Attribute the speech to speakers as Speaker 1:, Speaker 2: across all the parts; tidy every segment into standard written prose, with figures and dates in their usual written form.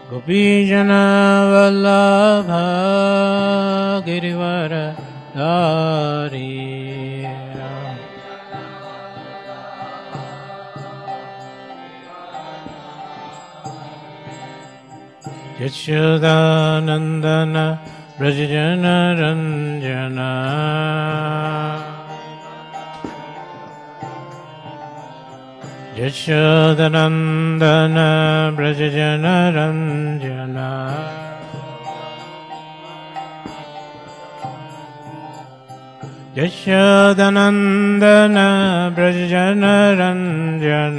Speaker 1: गोपीजन वल्लभ गिरिवर धारी यशोदानंदन ब्रजजन रंजन यशोदानंदन ब्रजजन रंजन यशोदानंदन ब्रजजन रंजन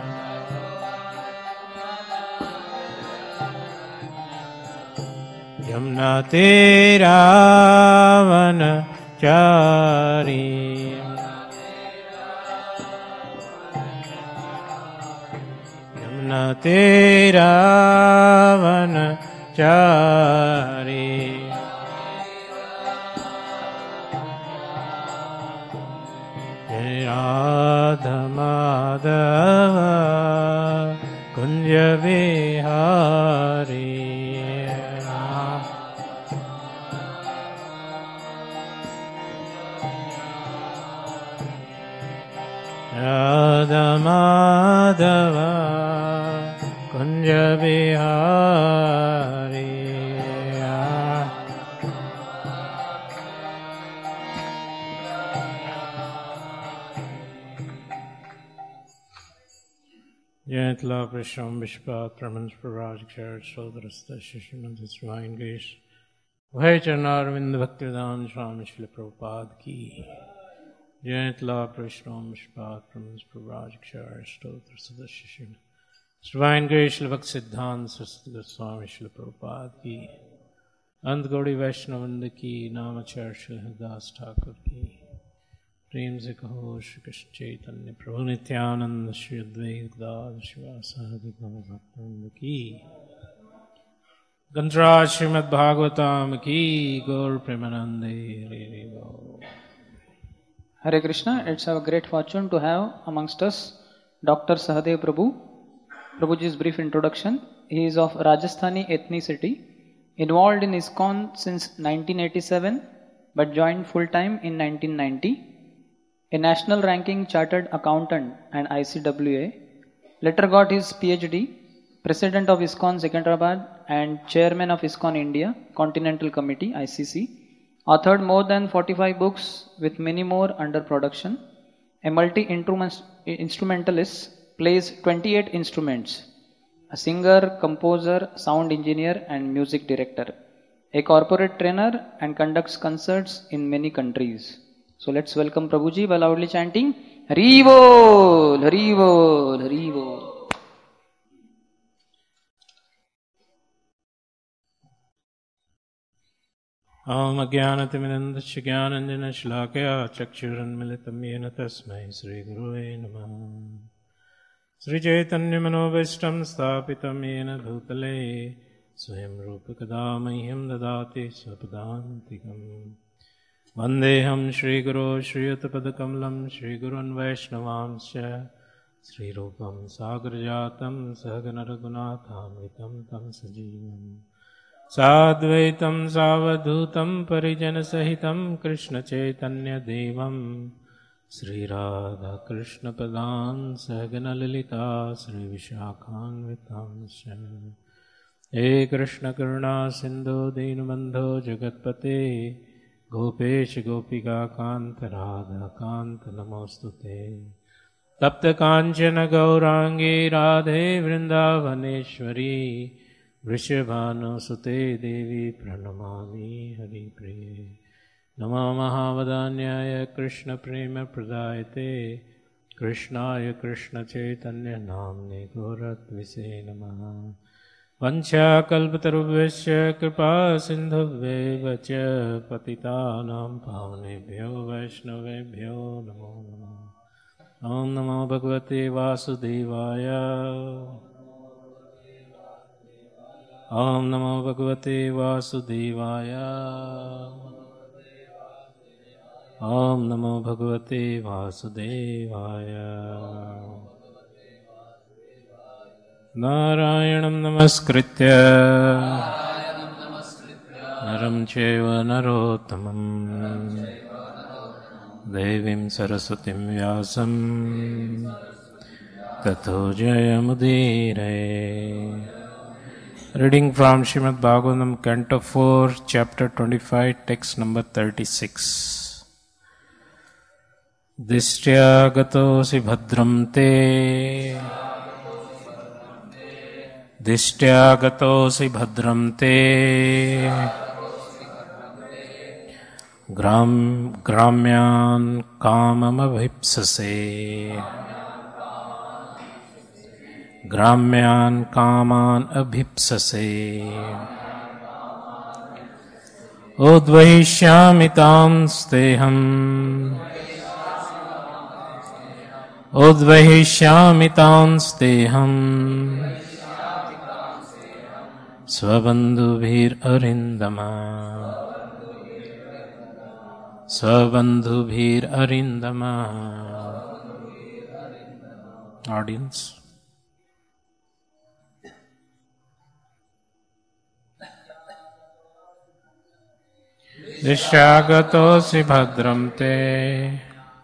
Speaker 1: यमुना तीरावन चारी यमुना तीरावन चारी राधा माधव कुंज Vihari Radha Madhav Kunj Bihari Jayant Love Vishram Vishpat Brahmans Paraj Charit Sodarasta Shishimant Divine Grace Bhai Charnarvind Bhaktivedanta Swami Srila Prabhupada Ki Jayant Love Vishram Vishpat Brahmans Paraj Charit Sodarasta Shishimant Divine Grace Srila Bhaktisiddhanta Saraswati Goswami Srila Prabhupada Ki अंत गौड़ी वैष्णवंद की नामाचार्य श्री हरिदास ठाकुर की प्रेम से कहो श्री कृष्ण चैतन्य प्रभु नित्यानंद श्री अद्वैत गदाधर शिवासादि गौरभक्तवृंद की गंधराज श्रीमद् भागवतम की गौर प्रेमानंदे हरे हरे बोल।
Speaker 2: Hare Krishna, it's our great fortune to have amongst us Dr. Sahadev Prabhu. Prabhuji's brief introduction. He is of Rajasthani ethnicity, involved in ISKCON since 1987 but joined full-time in 1990. A national ranking chartered accountant and ICWA. Later got his PhD, President of ISKCON Secunderabad and Chairman of ISKCON India Continental Committee ICC. Authored more than 45 books with many more under production. A multi-instrumentalist, plays 28 instruments. A singer, composer, sound engineer and music director. A corporate trainer and conducts concerts in many countries. So let's welcome Prabhuji by loudly chanting Hari Bol, Hari Bol, Hari Bol.
Speaker 1: Om Ajnanatimirandasya Jnananjana Shlakaya Chakshurunmilitam Yena Tasmai Sri Gurave Namah Sri Chaitanya Manobishtam Sthapitam Yena Bhutale Swayam Rupa Kadamahyam Dadati Swapadantikam Vandeham Shri Guru Shri Utapadakamlam Shri Gurun Vaishnavamsya Sri Rupam Sagrajatam Sahaganaragunathamitam Tam Sajivam Sadvaitam Savadhutam Parijana Sahitam Krishna Chaitanya Devam Sri Radha Krishna Padan Sahagana Lalita Sri Vishakhan Vitamsha He Krishna Karuna Sindhu Dinubandho Jagatpate Gopesh Gopika Kanta Radha Kanta Namostute Tapta Kanchana Gaurangi Radhe Vrindavaneshwari Vrishabhanusute Devi Pranamami Hari Priye Nama Mahavadanyaya Krishna Prema Pradayate Krishnaya Krishna Chaitanya Namne Goratvise Namaha Vancha Kalpatarubhasya Kripa Sindhubhve Vacha Patitanam Pavanebhyo Vaishnavebhyo Namo Namo Om Namo Bhagavate Vasudevaya Om Namo Bhagavate Vasudevaya Om Namo Bhagavate Vasudevaya नारायणं नमस्कृत्य नरं चैव नरोत्तमं देवीं सरस्वतीं व्यासं ततो जयमुदीरये. Reading from Srimad Bhagavatam, Canto 4, Chapter 25, Text number 36. Dishtya gatosi bhadram te Dishtya gatosi bhadram te Gramyan kamam abhipsase Gramyan kaman abhipsase Udvahishyami steham Udvahishyami steham Svabandhubhir arindama Svabandhubhir arindama. Audience. Dishyagatosi bhadram te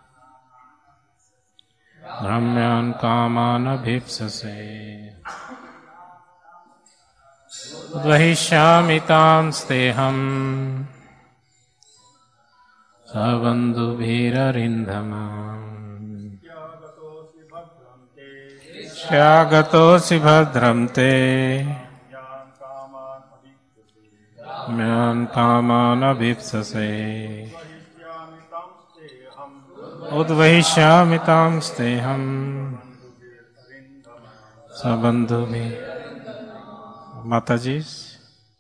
Speaker 1: Gramyan kaman abhipsase Udvahishyami steham Savandhubhir arindama. Dishyagatosi bhadram te Gramyan kaman abhipsase Udvahishyami steham Sabandhubhi. Mataji's.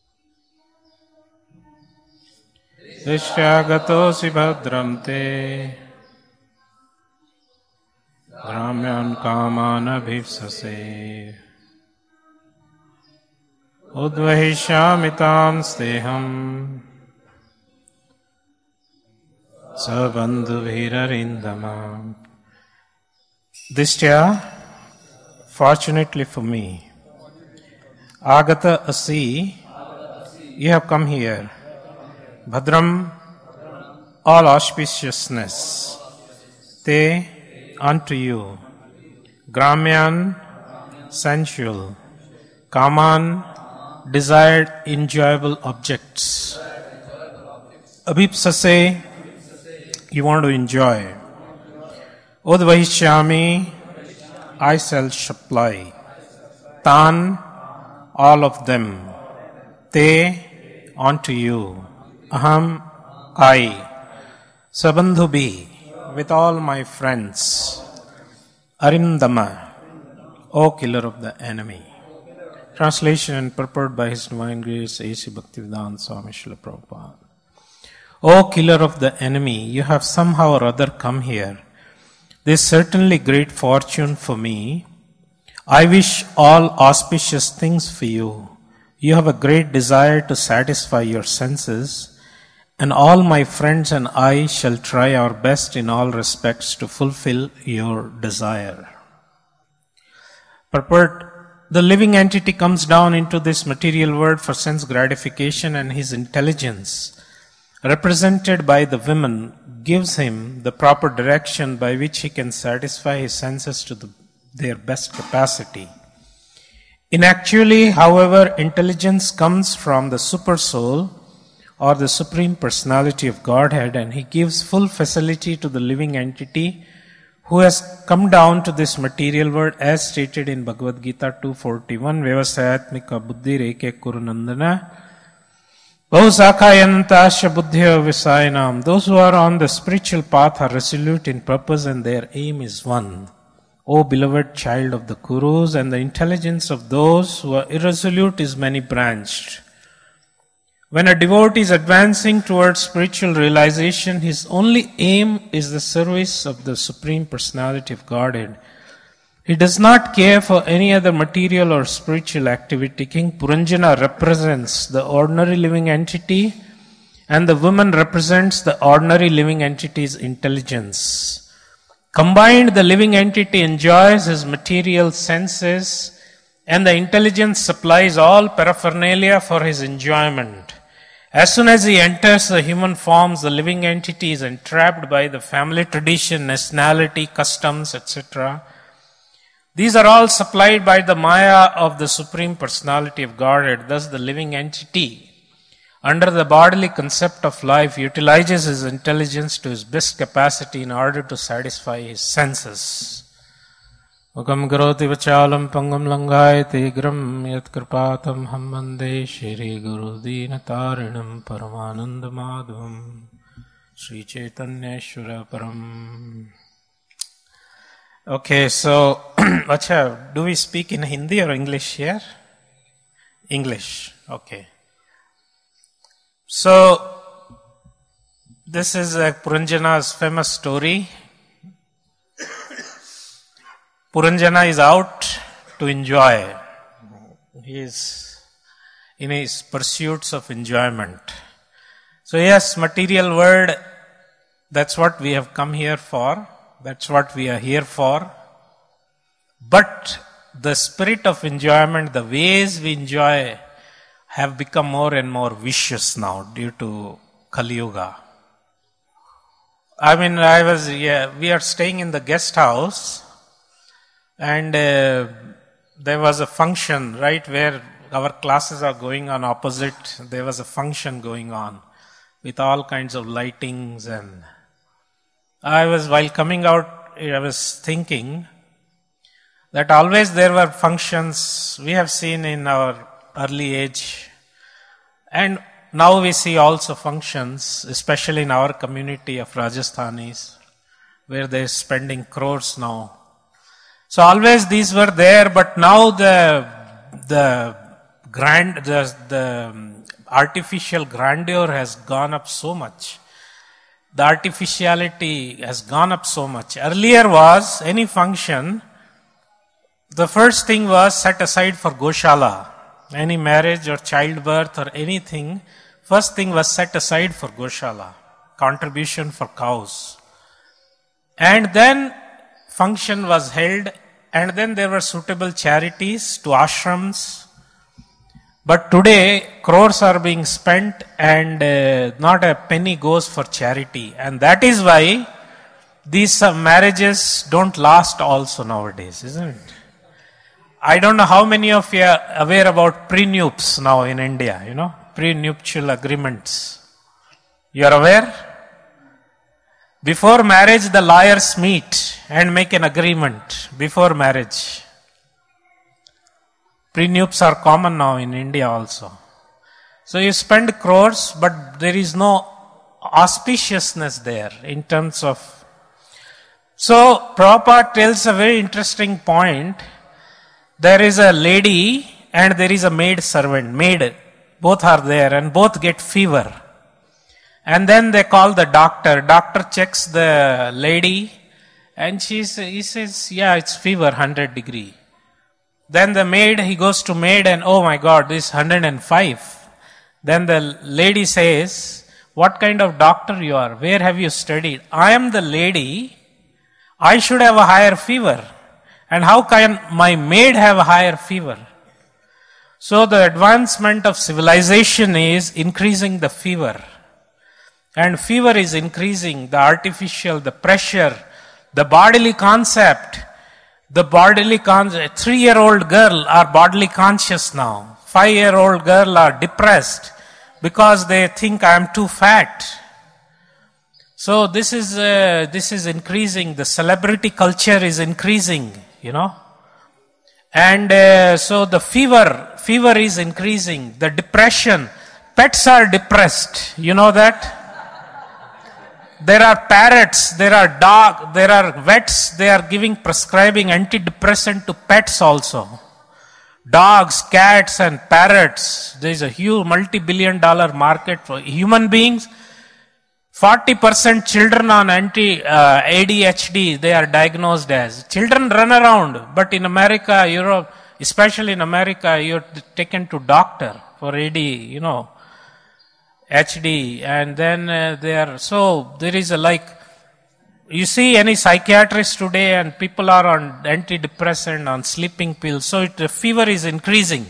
Speaker 1: Dishyagatosi bhadram te Gramyan kaman abhipsase Udvahishyami steham Sabandhubhir arindama. Dishtya, fortunately for me, Agata asi, you have come here. Bhadram, all auspiciousness. Te, unto you. Gramyan, sensual. Kaman, desired, enjoyable objects. Abhipsase, you want to enjoy. Udvahishyami, I shall supply. Tan, all of them. Te, unto you. Aham, I. Sabandhubhi, with all my friends. Arindama, O killer of the enemy. Translation and purport by His Divine Grace A.C. Bhaktivedanta Swami Srila Prabhupada. O killer of the enemy, you have somehow or other come here. This is certainly great fortune for me. I wish all auspicious things for you. You have a great desire to satisfy your senses, and all my friends and I shall try our best in all respects to fulfill your desire. Purport. The living entity comes down into this material world for sense gratification, and his intelligence, represented by the women, gives him the proper direction by which he can satisfy his senses to their best capacity. Inactually, however, intelligence comes from the super soul or the Supreme Personality of Godhead, and he gives full facility to the living entity who has come down to this material world as stated in Bhagavad Gita 2:41, Vyavasayatmika buddhi reke kurunandana Bahusakhayantasya buddhya visayanam. Those who are on the spiritual path are resolute in purpose and their aim is one. O beloved child of the Kurus, and the intelligence of those who are irresolute is many-branched. When a devotee is advancing towards spiritual realization, his only aim is the service of the Supreme Personality of Godhead. He does not care for any other material or spiritual activity. King Puranjana represents the ordinary living entity, and the woman represents the ordinary living entity's intelligence. Combined, the living entity enjoys his material senses And the intelligence supplies all paraphernalia for his enjoyment. As soon as he enters the human forms, the living entity is entrapped by the family tradition, nationality, customs, etc. These are all supplied by the Maya of the Supreme Personality of Godhead. Thus the living entity, under the bodily concept of life, utilizes his intelligence to his best capacity in order to satisfy his senses. Ukam karoti vachalam pangam langayate gram yat kripatam ham vande Shri Guru Deenatarinam Paramananda Madhavam Sri Chaitanyeshwara Param. Okay, so, Acha, do we speak in Hindi or English here? English, okay. So, this is Puranjana's famous story. Puranjana is out to enjoy. He is in his pursuits of enjoyment. So yes, material world, that's what we have come here for. That's what we are here for. But the spirit of enjoyment, the ways we enjoy, have become more and more vicious now due to Kali Yuga. I mean, we are staying in the guest house. And there was a function, right, where our classes are going on opposite. There was a function going on with all kinds of lightings. And while coming out, I was thinking that always there were functions we have seen in our early age. And now we see also functions, especially in our community of Rajasthanis, where they're spending crores now. So always these were there, but now the artificial grandeur has gone up so much. The artificiality has gone up so much. Earlier was any function, the first thing was set aside for Goshala. Any marriage or childbirth or anything, first thing was set aside for Goshala. Contribution for cows. And then function was held, and then there were suitable charities to ashrams. But today, crores are being spent and not a penny goes for charity. And that is why these marriages don't last also nowadays, isn't it? I don't know how many of you are aware about prenuptials now in India, prenuptial agreements. You are aware? Before marriage, the lawyers meet and make an agreement before marriage. Prenuptials are common now in India also. So you spend crores, but there is no auspiciousness there in terms of... So Prabhupada tells a very interesting point. There is a lady and there is a maid servant. Maid, both are there and both get fever. And then they call the doctor. Doctor checks the lady and he says, yeah, it's fever, 100 degree. Then the maid, he goes to maid and, oh my God, this is 105. Then the lady says, what kind of doctor you are? Where have you studied? I am the lady. I should have a higher fever. And how can my maid have a higher fever? So the advancement of civilization is increasing the fever. And fever is increasing, the artificial, the pressure, the bodily concept. The bodily concept. 3-year-old girl are bodily conscious now. 5-year-old girl are depressed because they think I am too fat. So this is increasing. The celebrity culture is increasing, And so the fever is increasing. The depression. Pets are depressed. You know that? There are parrots, there are dogs, there are vets, they are prescribing antidepressant to pets also. Dogs, cats and parrots. There is a huge multi-billion-dollar market for human beings. 40% children on ADHD, they are diagnosed as. Children run around, but in America, Europe, especially in America, you're taken to doctor for AD, HD, and then there is you see any psychiatrist today and people are on antidepressant, on sleeping pills, so the fever is increasing.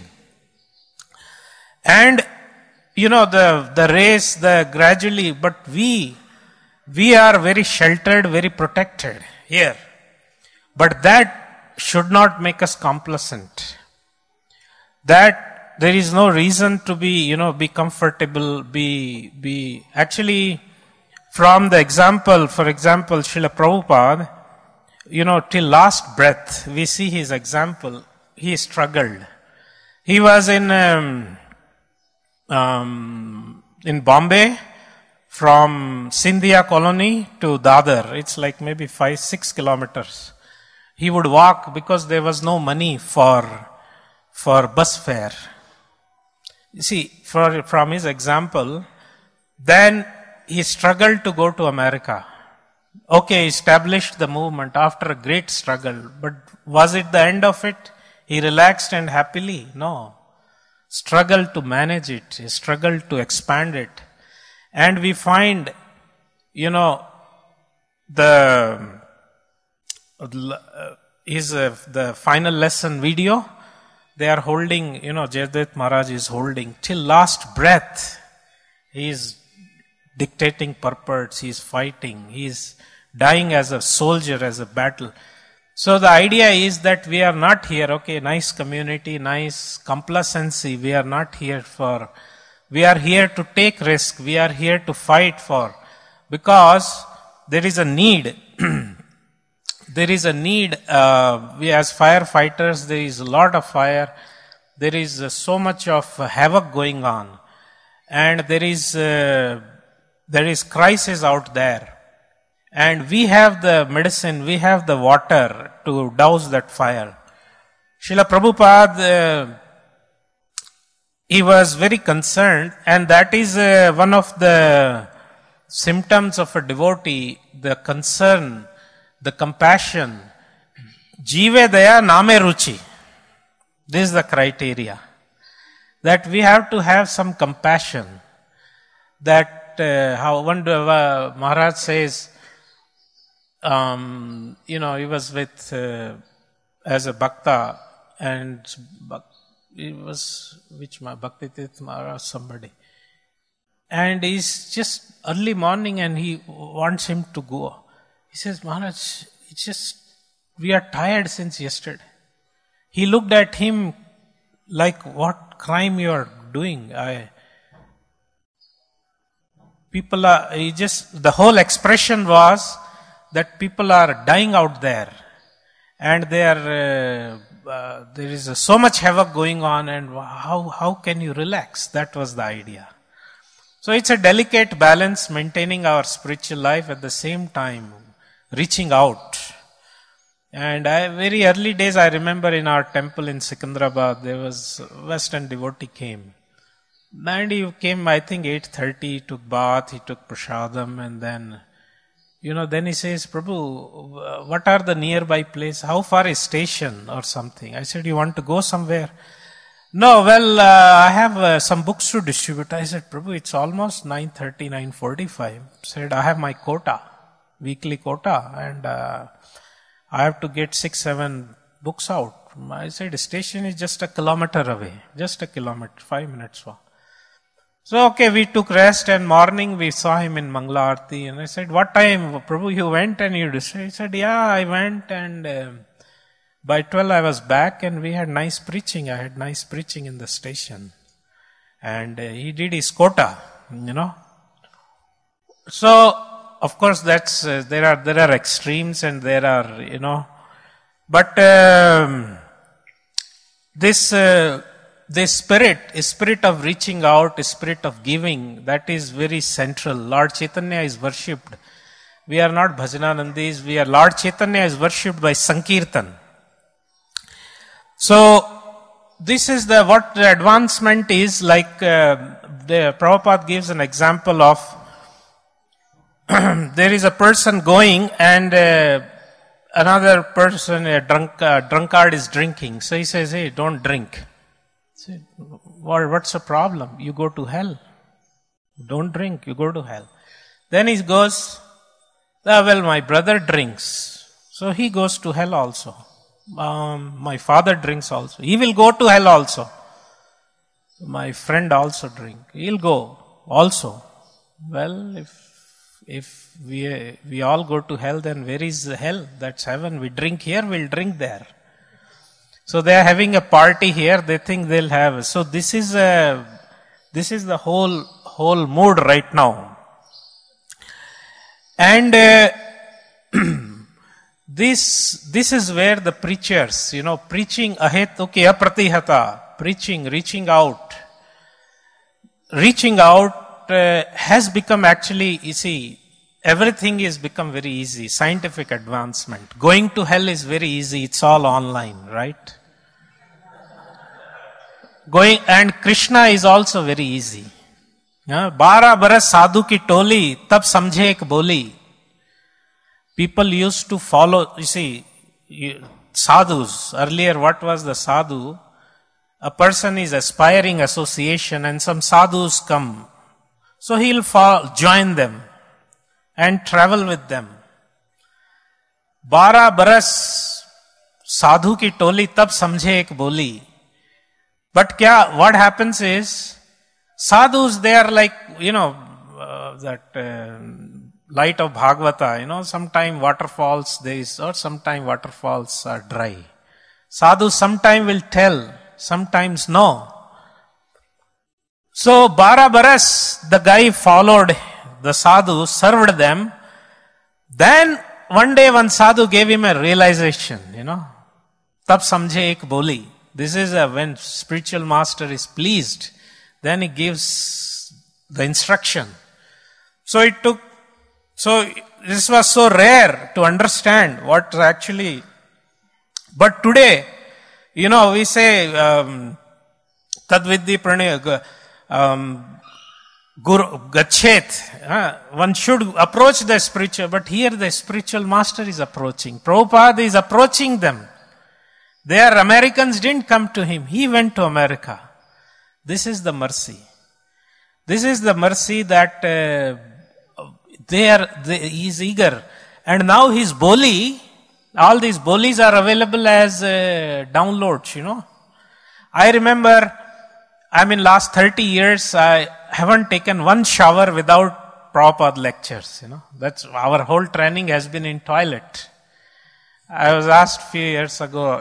Speaker 1: And, the race, gradually, but we are very sheltered, very protected here. But that should not make us complacent. That there is no reason to be comfortable, actually, from the example, for example, Srila Prabhupada, till last breath, we see his example. He struggled. He was in Bombay, from Sindhia colony to Dadar. It's like maybe 5-6 kilometers. He would walk because there was no money for bus fare. You see, from his example, then he struggled to go to America. Okay, established the movement after a great struggle, but was it the end of it? He relaxed and happily? No. Struggled to manage it. He struggled to expand it. And we find, the final lesson video, they are holding, Jayadvaita Maharaj is holding till last breath. He is dictating purports, he is fighting, he is dying as a soldier, as a battle. So the idea is that we are not here, okay, nice community, nice complacency, we are not here we are here to take risk, we are here to fight because there is a need. There is a need, we as firefighters, there is a lot of fire, there is so much of havoc going on, and there is crisis out there. And we have the medicine, we have the water to douse that fire. Srila Prabhupada, he was very concerned, and that is one of the symptoms of a devotee, the concern, the compassion. Jive daya name ruchi. This is the criteria. That we have to have some compassion. That how one Maharaj says, he was with as a bhakta, and he was Bhakti Tirth Maharaj, somebody, and he's just early morning and he wants him to go. He says, Maharaj, we are tired since yesterday. He looked at him like, what crime you are doing? The whole expression was that people are dying out there, and there is so much havoc going on, and how can you relax? That was the idea. So it's a delicate balance, maintaining our spiritual life at the same time reaching out. And very early days, I remember in our temple in Secunderabad, there was a Western devotee came. And he came, I think, 8:30, he took bath, he took prasadam, and then, then he says, Prabhu, what are the nearby place? How far is station or something? I said, you want to go somewhere? No, well, I have some books to distribute. I said, Prabhu, it's almost 9:30, 9:45. Said, I have my quota, weekly quota, and I have to get 6-7 books out. I said, the station is just a kilometer away. Just a kilometer, 5 minutes walk. So, okay, we took rest, and morning we saw him in Mangala Aarti, and I said, what time, Prabhu, you went and you distributed? He said, yeah, I went, and by 12 I was back, and we had nice preaching. I had nice preaching in the station. And he did his quota, So, of course, that's, there are extremes, and there are, but this spirit of reaching out, spirit of giving, that is very central. Lord Chaitanya is worshipped. We are not Bhajananandis. Lord Chaitanya is worshipped by Sankirtan. So, this is what the advancement is like. The Prabhupada gives an example of there is a person going, and another person, a drunkard is drinking. So he says, hey, don't drink. Say, what's the problem? You go to hell. Don't drink, you go to hell. Then he goes, Well, my brother drinks, so he goes to hell also. My father drinks also. He will go to hell also. My friend also drink. He'll go also. Well, if we all go to hell, then where is hell? That's heaven. We drink here, we'll drink there. So they are having a party here. They think they'll have. So this is the whole mood right now. And this is where the preachers, preaching ahetuke apratihata, preaching, reaching out has become actually, you see, everything is become very easy. Scientific advancement. Going to hell is very easy. It's all online, right? And Krishna is also very easy. 12 बरस साधु की टोली तब समझे एक बोली. People used to follow, you see, sadhus. Earlier, what was the sadhu? A person is aspiring association and some sadhus come. So he'll join them and travel with them. 12 बरस साधु की टोली तब समझे एक बोली. But what happens is, sadhus, they are like, that light of Bhagavata, sometime waterfalls there is, or sometime waterfalls are dry. Sadhus sometime will tell, sometimes no. So, 12 baras, the guy followed the sadhu, served them. Then, one day one sadhu gave him a realization, Tab samjhe ek boli. This is when spiritual master is pleased. Then he gives the instruction. So this was so rare to understand what actually. But today, we say, Tadvidhi pranaya, Guru Gachet. One should approach the spiritual, but here the spiritual master is approaching. Prabhupada is approaching them. Americans didn't come to him. He went to America. This is the mercy. This is the mercy that he is eager. And now his boli, all these bolis are available as downloads, I remember, last 30 years, I haven't taken one shower without Prabhupada lectures, That's our whole training has been in toilet. I was asked a few years ago,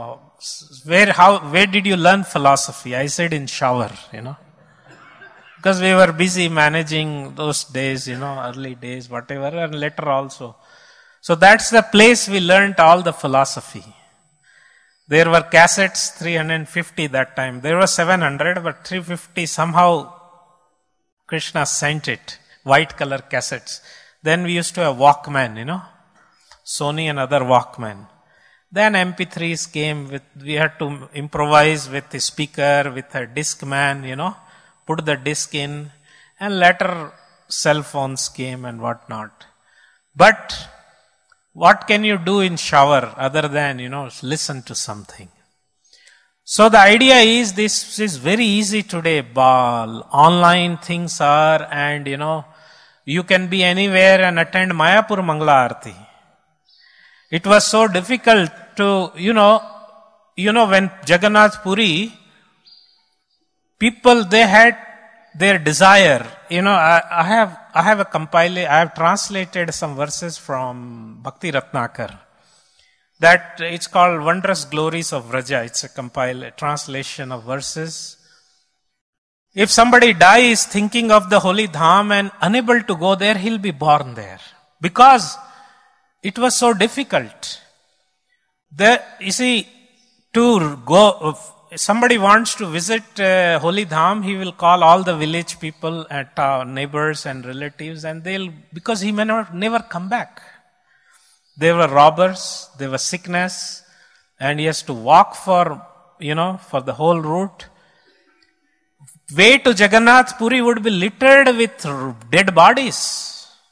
Speaker 1: where did you learn philosophy? I said in shower, Because we were busy managing those days, early days, whatever, and later also. So that's the place we learned all the philosophy. There were cassettes, 350 that time. There were 700, but 350 somehow Krishna sent it. White color cassettes. Then we used to have Walkman, Sony and other Walkman. Then MP3s came we had to improvise with the speaker, with a Discman, put the disc in, and later cell phones came and whatnot. But what can you do in shower other than, listen to something? So the idea is this is very easy today. Online things are, and you can be anywhere and attend Mayapur Mangala Aarti. It was so difficult to, when Jagannath Puri, people, they had their desire. I have translated some verses from Bhakti Ratnakar. That it's called Wondrous Glories of Vraja. It's a translation of verses. If somebody dies thinking of the holy dham and unable to go there, he'll be born there. Because it was so difficult. You see, to go, if somebody wants to visit Holy Dham, he will call all the village people, neighbors and relatives, and because he may never come back. There were robbers, there was sickness, and he has to walk for the whole route. Way to Jagannath Puri would be littered with dead bodies.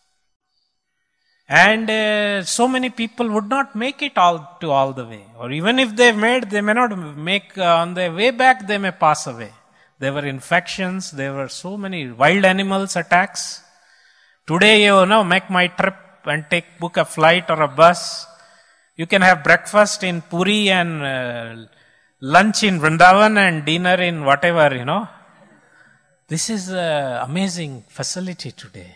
Speaker 1: And so many people would not make it all the way. Or even if they may not make, on their way back, they may pass away. There were infections, there were so many wild animals attacks. Today, make my trip and book a flight or a bus. You can have breakfast in Puri and lunch in Vrindavan and dinner in whatever, This is an amazing facility today,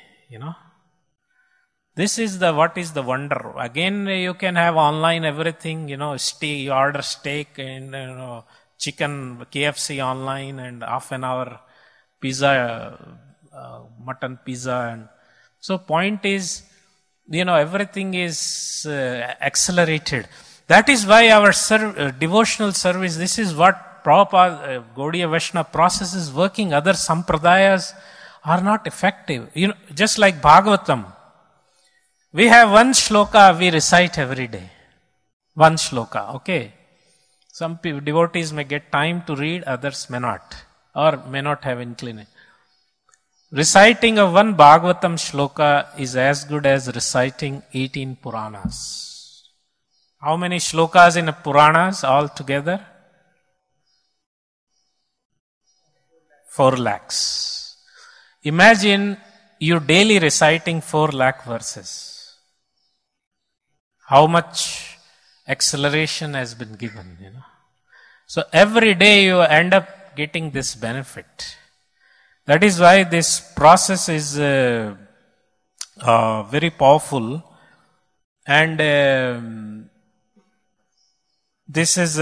Speaker 1: This is what is the wonder. Again, you can have online everything, you order steak and, chicken, KFC online and half an hour pizza, mutton pizza. And so point is, everything is accelerated. That is why our devotional service, this is what Prabhupada, Gaudiya Vaishnava process is working. Other sampradayas are not effective. Just like Bhagavatam. We have one shloka we recite every day. One shloka, okay? Some devotees may get time to read, others may not. Or may not have inclination. Reciting of one Bhagavatam shloka is as good as reciting 18 Puranas. How many shlokas in a Puranas altogether? 4 lakhs. Imagine you daily reciting 4 lakh verses. How much acceleration has been given, So every day you end up getting this benefit. That is why this process is very powerful. And this is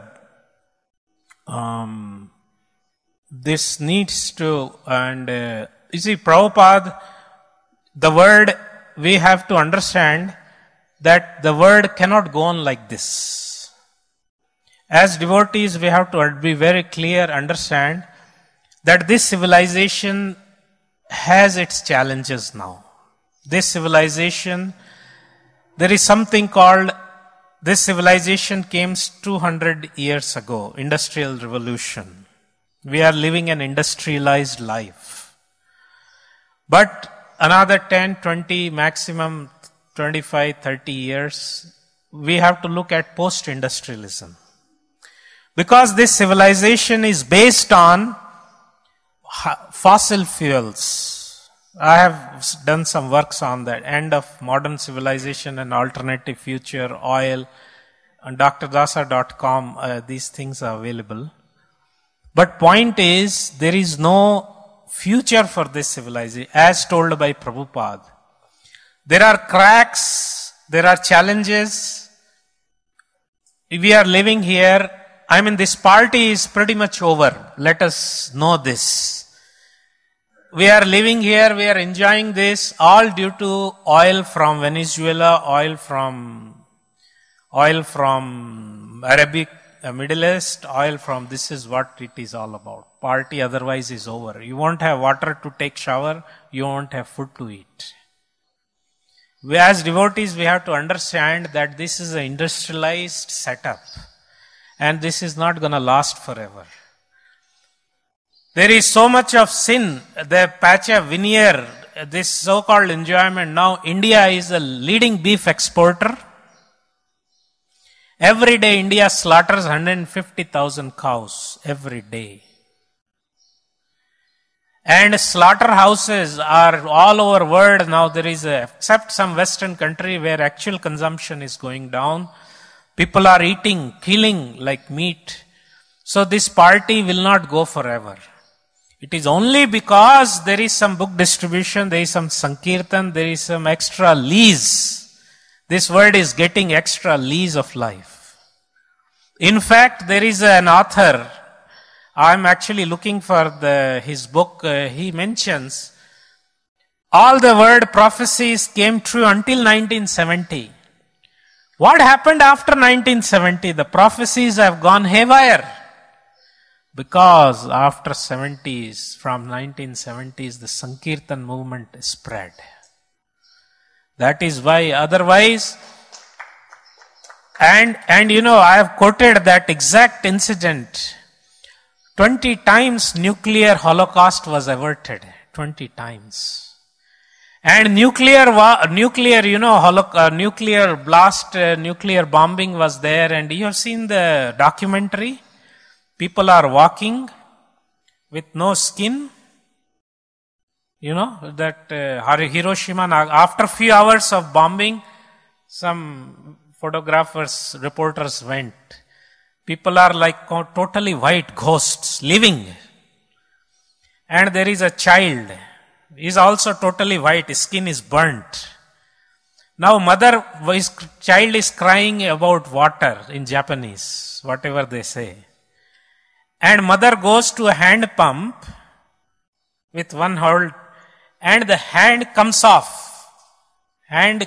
Speaker 1: this needs to, and you see, Prabhupada, the word, we have to understand that the word cannot go on like this. As devotees, we have to be very clear, understand that this civilization has its challenges now. This civilization, there is something called, this civilization came 200 years ago, Industrial Revolution. We are living an industrialized life. But another 10, 20, maximum 25, 30 years, we have to look at post-industrialism. Because this civilization is based on fossil fuels. I have done some works on that. End of modern civilization and alternative future, oil. On drdasa.com, these things are available. But point is, there is no future for this civilization, as told by Prabhupada. There are cracks, there are challenges. We are living here. This party is pretty much over. Let us know this. We are living here, we are enjoying this, all due to oil from Venezuela, oil from Arabic, Middle East, oil from, this is what it is all about. Party otherwise is over. You won't have water to take shower, you won't have food to eat. We as devotees, we have to understand that this is an industrialized setup. And this is not going to last forever. There is so much of sin, the patch of veneer, this so-called enjoyment. Now India is a leading beef exporter. Every day India slaughters 150,000 cows every day. And slaughterhouses are all over the world now. There is except some Western country where actual consumption is going down. People are eating, killing like meat. So this party will not go forever. It is only because there is some book distribution, there is some Sankirtan, there is some extra lease. This world is getting extra lease of life. In fact, there is an author, I'm actually looking for his book, he mentions, all the word prophecies came true until 1970. What happened after 1970? The prophecies have gone haywire. Because after 70s, from 1970s, the Sankirtan movement spread. That is why otherwise, and I have quoted that exact incident. 20 times nuclear holocaust was averted. 20 times. And nuclear blast, nuclear bombing was there, and you have seen the documentary. People are walking with no skin. You know, that Hiroshima, after a few hours of bombing, some photographers, reporters went. People are like totally white ghosts living. And there is a child. He is also totally white. His skin is burnt. Now child is crying about water in Japanese, whatever they say. And mother goes to a hand pump with one hold and the hand comes off. And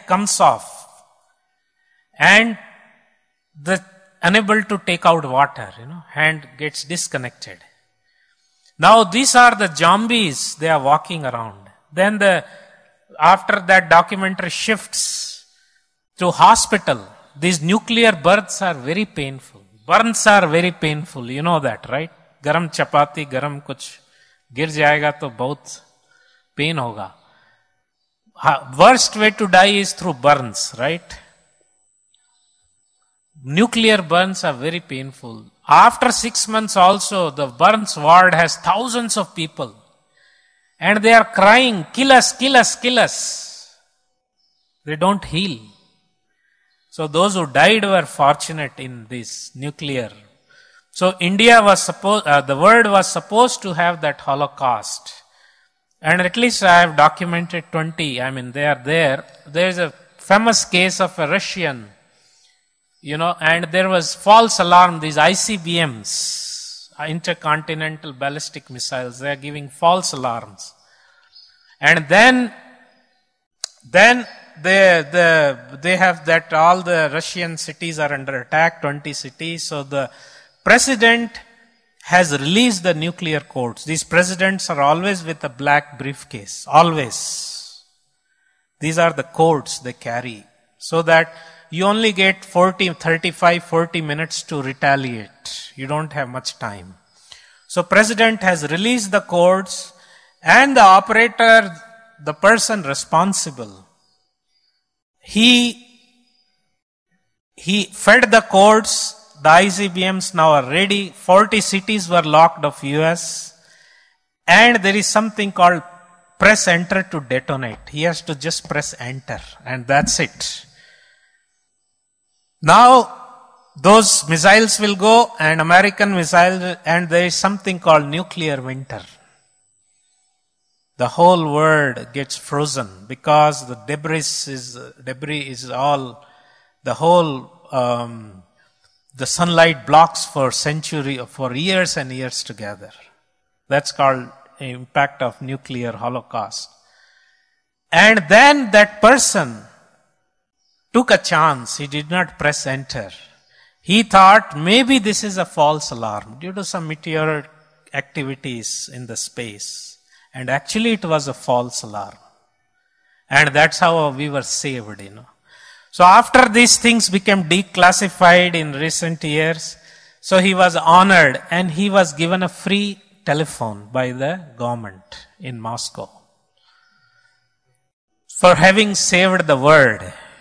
Speaker 1: unable to take out water, hand gets disconnected. Now these are the zombies, they are walking around. Then after that documentary shifts to hospital, these nuclear births are very painful. Burns are very painful, you know that, right? Garam chapati, garam kuch गिर जाएगा तो बहुत pain होगा. Worst way to die is through burns, right? Nuclear burns are very painful. After 6 months also, the burns ward has thousands of people. And they are crying, kill us, kill us, kill us. They don't heal. So those who died were fortunate in this nuclear. So India was the world was supposed to have that Holocaust. And at least I have documented 20. They are there. There is a famous case of a Russian, and there was false alarm, these ICBMs, intercontinental ballistic missiles, they are giving false alarms. And then they have that all the Russian cities are under attack, 20 cities. So the president has released the nuclear codes. These presidents are always with a black briefcase, always. These are the codes they carry, so that you only get 40 minutes to retaliate. You don't have much time. So president has released the codes, and the operator, the person responsible, he fed the codes. The ICBMs now are ready. 40 cities were locked of US. And there is something called press enter to detonate. He has to just press enter, and that's it. Now, those missiles will go, and American missiles, and there is something called nuclear winter. The whole world gets frozen because the debris is all, the whole, the sunlight blocks for years and years together. That's called impact of nuclear holocaust. And then that person took a chance. He did not press enter. He thought maybe this is a false alarm due to some meteoric activities in the space. And actually it was a false alarm. And that's how we were saved, So after these things became declassified in recent years, so he was honored and he was given a free telephone by the government in Moscow for having saved the world,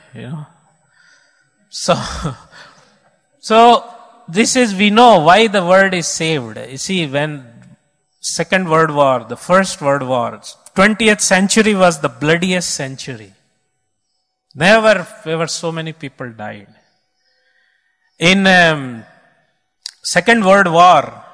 Speaker 1: So this is, we know why the world is saved. You see, when Second World War, the First World War, 20th century was the bloodiest century. Never ever so many people died. In Second World War,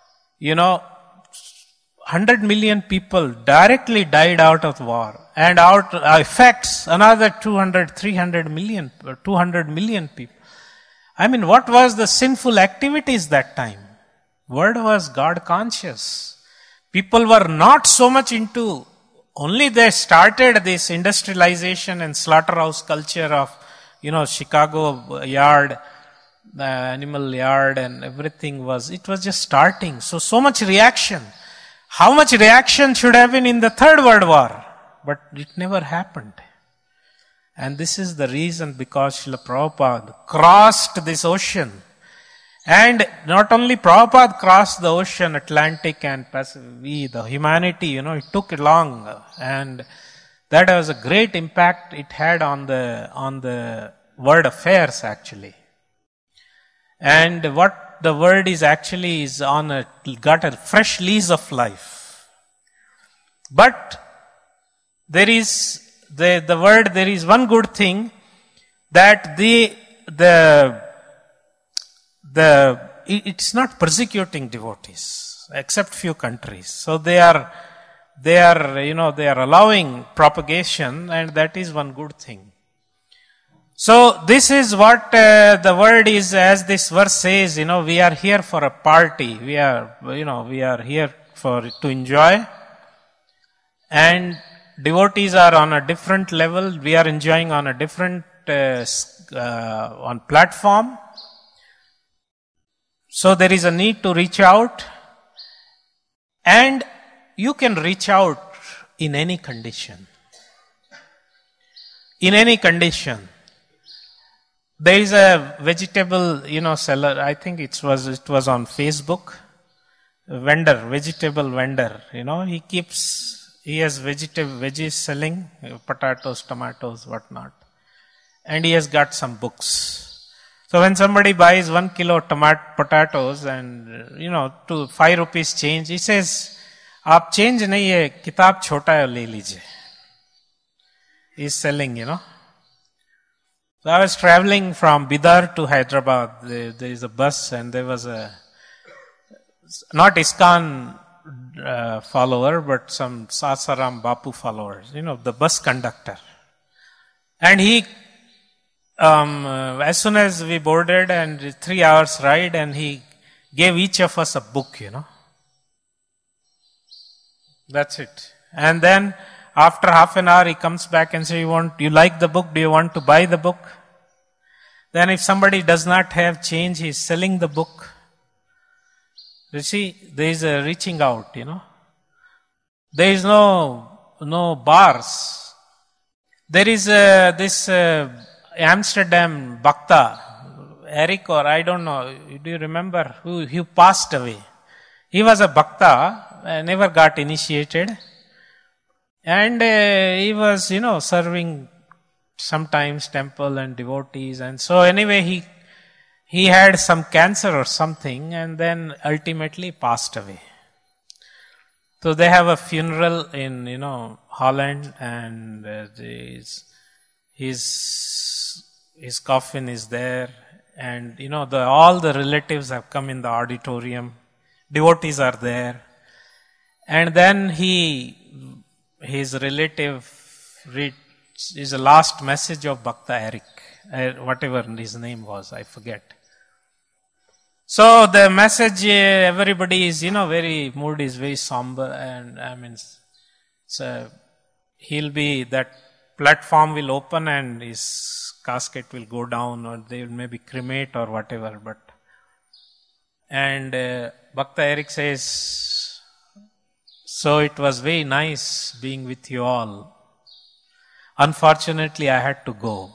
Speaker 1: 100 million people directly died out of war. And effects, another 200 million people. What was the sinful activities that time? World was God conscious. People were not so much into, only they started this industrialization and slaughterhouse culture of, Chicago yard, the animal yard and everything it was just starting. So much reaction. How much reaction should have been in the Third World War? But it never happened. And this is the reason, because Srila Prabhupada crossed this ocean. And not only Prabhupada crossed the ocean, Atlantic and Pacific, the humanity, it took long. And that was a great impact it had on the world affairs actually. And what the world is got a fresh lease of life. But there is the word, there is one good thing, that it's not persecuting devotees, except few countries. So they are allowing propagation, and that is one good thing. So this is what the word is, as this verse says, we are here for a party. We are here to enjoy. And devotees are on a different level. We are enjoying on a different on platform. So there is a need to reach out. And you can reach out in any condition. In any condition. There is a vegetable, seller. I think it was on Facebook. Vegetable vendor. He has veggies selling, potatoes, tomatoes, whatnot. And he has got some books. So when somebody buys 1 kilo potatoes and, to 5 rupees change, he says, "Aap change nahi hai, kitab chota hai, le lijiye." He is selling, So I was traveling from Bidar to Hyderabad. There is a bus, and there was not ISKCON follower, but some Sasaram Bapu followers, the bus conductor. And he, as soon as we boarded, and 3 hours ride, and he gave each of us a book, That's it. And then after half an hour, he comes back and says, you like the book? Do you want to buy the book? Then if somebody does not have change, he is selling the book. You see, there is a reaching out, There is no bars. There is this Amsterdam Bhakta, Eric, or I don't know, do you remember who passed away? He was a Bhakta, never got initiated. And he was, serving sometimes temple and devotees. And so anyway, he had some cancer or something, and then ultimately passed away. So they have a funeral in, Holland, and his coffin is there. And, all the relatives have come in the auditorium. Devotees are there. And then his relative is the last message of Bhakta Eric, whatever his name was, I forget. So the message, everybody is, mood is very somber, and that platform will open and his casket will go down, or they will maybe cremate or whatever, and Bhakta Eric says, "So it was very nice being with you all. Unfortunately, I had to go.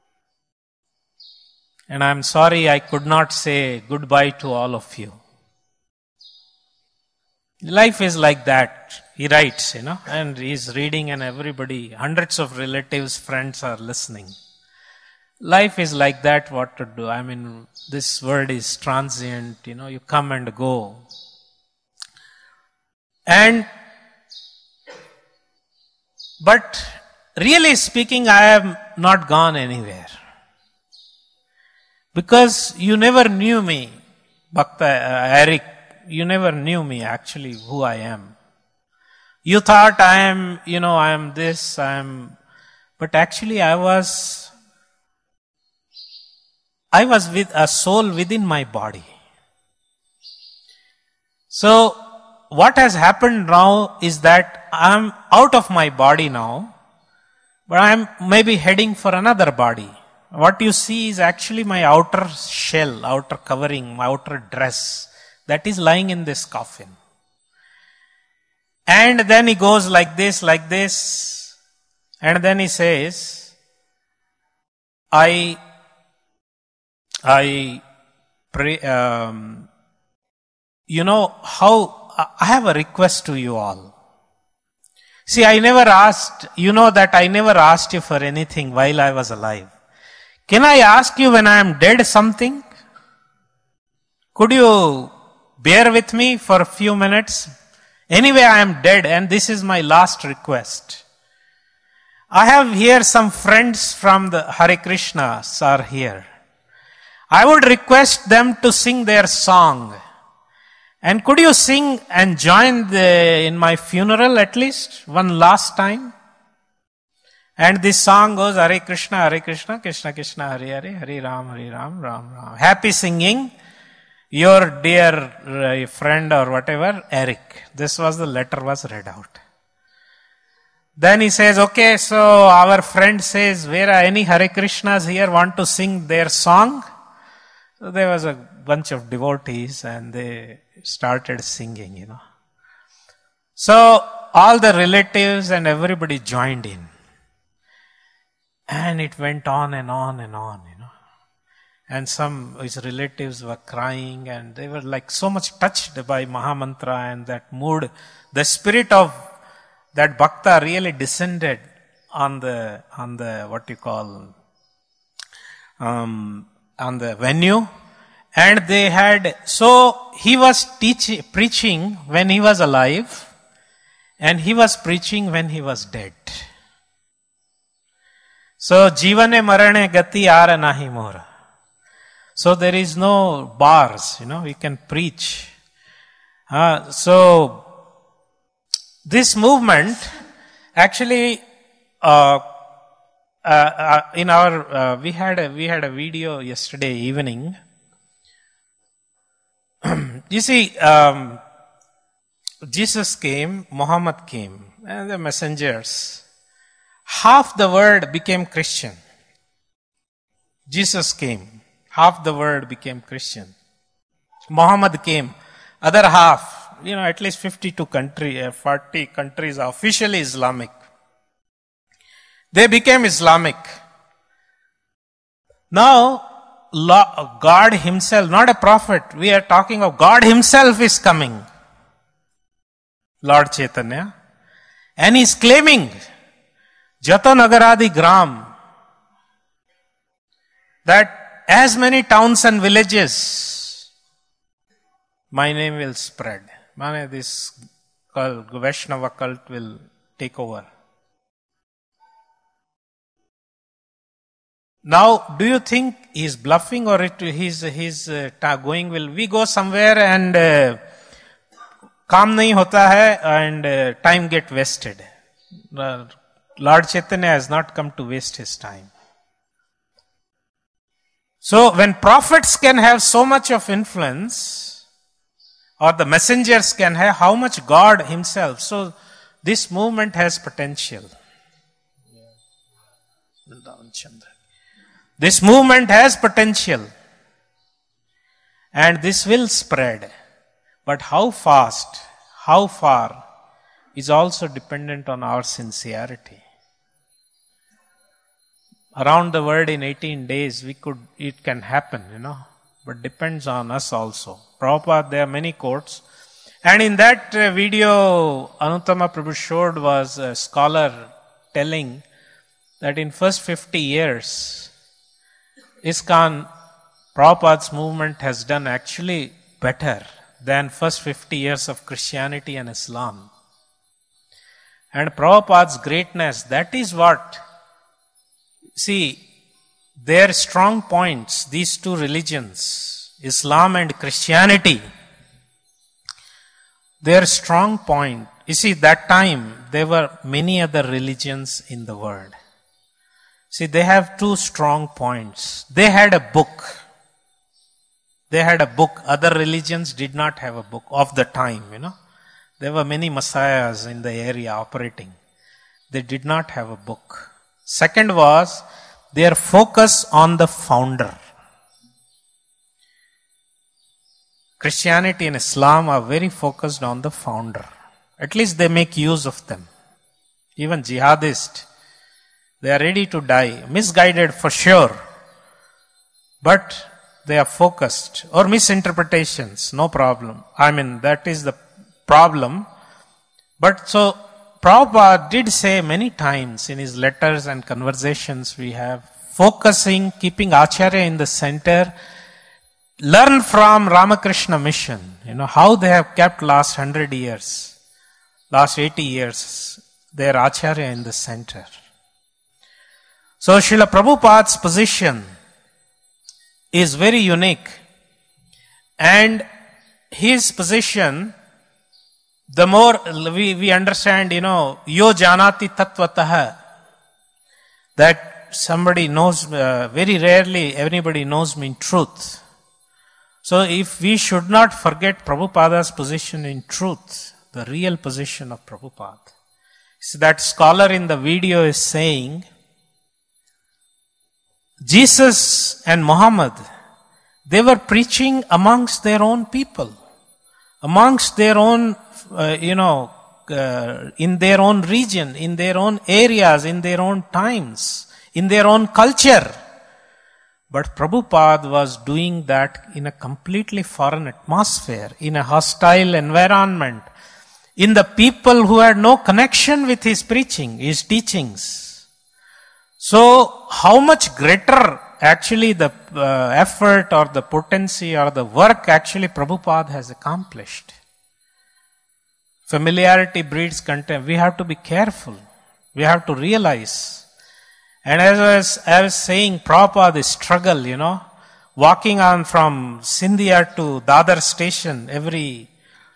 Speaker 1: And I'm sorry I could not say goodbye to all of you." Life is like that, he writes, and he's reading, and everybody, hundreds of relatives, friends are listening. Life is like that, what to do? This world is transient, you come and go. But really speaking, I have not gone anywhere. Because you never knew me, Bhakta Eric, you never knew me actually who I am. You thought I am this, but actually I was with a soul within my body. So what has happened now is that I am out of my body now, but I am maybe heading for another body. What you see is actually my outer shell, outer covering, my outer dress that is lying in this coffin. And then he goes like this, and then he says, I pray, how I have a request to you all. See, I never asked you for anything while I was alive. Can I ask you when I am dead something? Could you bear with me for a few minutes? Anyway, I am dead, and this is my last request. I have here some friends from the Hare Krishnas are here. I would request them to sing their song. And could you sing and join in my funeral at least one last time? And this song goes Hare Krishna, Krishna Krishna, Hare Hare, Hare Ram, Ram Ram. Happy singing. Your dear friend or whatever, Eric. This was the letter was read out. Then he says, okay, so our friend says, where are any Hare Krishnas here want to sing their song? So there was a bunch of devotees and they started singing, So all the relatives and everybody joined in. And it went on and on and on, And some of his relatives were crying and they were like so much touched by Mahamantra and that mood. The spirit of that bhakta really descended on the what you call, on the venue. And they had, so he was preaching when he was alive and he was preaching when he was dead. So, jivane marane gati ara nahi mora. So there is no bars, we can preach. So, this movement, actually, in our, we had a video yesterday evening. You see, Jesus came, Muhammad came, and the messengers. Half the world became Christian. Jesus came. Half the world became Christian. Muhammad came. Other half, at least 52 countries, 40 countries are officially Islamic. They became Islamic. Now, God himself, not a prophet, we are talking of God himself is coming. Lord Chaitanya. And he is claiming, Jato Nagaradi Gram, that as many towns and villages, my name will spread. This cult, Vaishnava cult will take over. Now, do you think he is bluffing or he's going, will we go somewhere and काम नहीं होता है and time get wasted? Lord Chaitanya has not come to waste his time. So when prophets can have so much of influence, or the messengers can have, how much God himself? So this movement has potential. This movement has potential. And this will spread. But how fast, how far, is also dependent on our sincerity. Around the world in 18 days, it can happen, but depends on us also. Prabhupada, there are many quotes. And in that video, Anuttama Prabhu showed was a scholar telling that in first 50 years, ISKCON, Prabhupada's movement has done actually better than first 50 years of Christianity and Islam. And Prabhupada's greatness, that is what, see, their strong points, these two religions, Islam and Christianity, their strong point, you see, that time there were many other religions in the world. See, they have two strong points. They had a book. They had a book. Other religions did not have a book of the time, There were many messiahs in the area operating. They did not have a book. Second was their focus on the founder. Christianity and Islam are very focused on the founder. At least they make use of them. Even jihadists, they are ready to die. Misguided for sure. But they are focused. Or misinterpretations, no problem. That is the problem. But so, Prabhupada did say many times in his letters and conversations we have, focusing, keeping Acharya in the center, learn from Ramakrishna mission, how they have kept last 100 years, last 80 years, their Acharya in the center. So Srila Prabhupada's position is very unique. And his position, the more we understand, yo janati tatvatah, that somebody knows, very rarely anybody knows me in truth. So if we should not forget Prabhupada's position in truth, the real position of Prabhupada. So that scholar in the video is saying, Jesus and Muhammad, they were preaching amongst their own people, amongst their own, in their own region, in their own areas, in their own times, in their own culture. But Prabhupada was doing that in a completely foreign atmosphere, in a hostile environment, in the people who had no connection with his preaching, his teachings. So, how much greater actually the effort or the potency or the work actually Prabhupada has accomplished. Familiarity breeds contempt. We have to be careful. We have to realize. And as I was saying, Prabhupada struggle, walking on from Sindhia to Dadar station every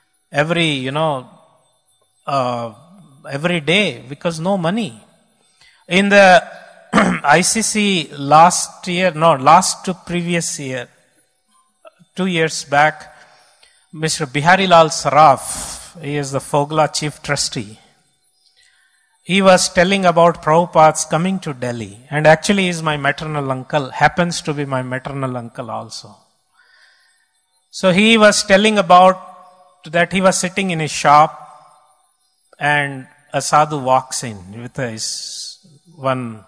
Speaker 1: day because no money. In the ICC last to previous year, 2 years back, Mr. Bihari Lal Saraf, he is the Fogla chief trustee. He was telling about Prabhupada's coming to Delhi, and actually he is my maternal uncle, happens to be my maternal uncle also. So he was telling about that he was sitting in his shop and a sadhu walks in with his one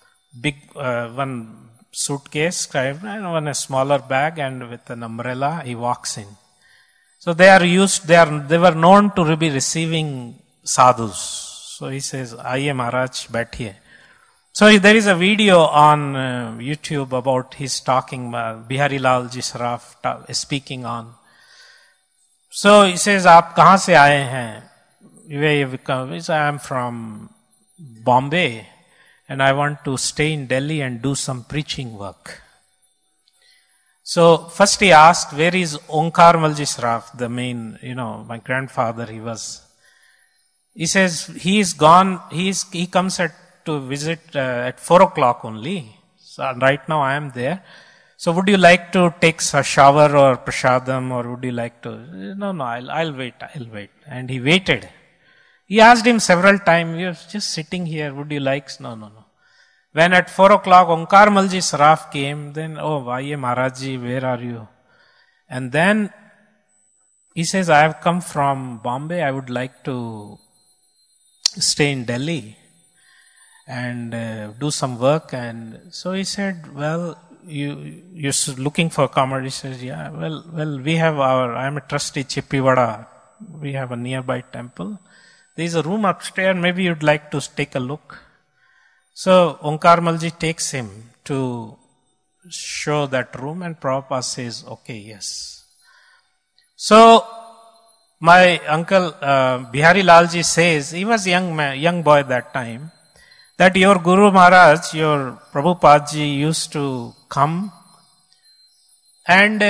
Speaker 1: suitcase, and one a smaller bag, and with an umbrella he walks in. So they were known to be receiving sadhus. So he says, Aiye Maharaj, baithiye. So there is a video on YouTube about his talking, Bihari Lal Ji Saraf speaking on. So he says, Aap kahan se aaye hain? Where you come? He says, I am from Bombay and I want to stay in Delhi and do some preaching work. So first he asked, where is Onkar Malji Saraf, the main, my grandfather, he says, he is gone, he comes to visit at 4 o'clock only. So right now I am there. So would you like to take a shower or prasadam, or would you like to? No, I'll wait. And he waited. He asked him several times, you're just sitting here, would you like? No. When at 4 o'clock Onkar Malji Saraf came, then, oh, Aiye Maharaji, where are you? And then he says, I have come from Bombay, I would like to stay in Delhi and do some work. And so he said, well, you're looking for accommodation. He says, yeah, well, we have I'm a trustee, Chippivada. We have a nearby temple. There's a room upstairs, maybe you'd like to take a look. So Onkar Malji takes him to show that room, and Prabhupada says, okay, yes. So my uncle Bihari Lalji says, he was young boy that time, that your Guru Maharaj, your Prabhupada ji used to come and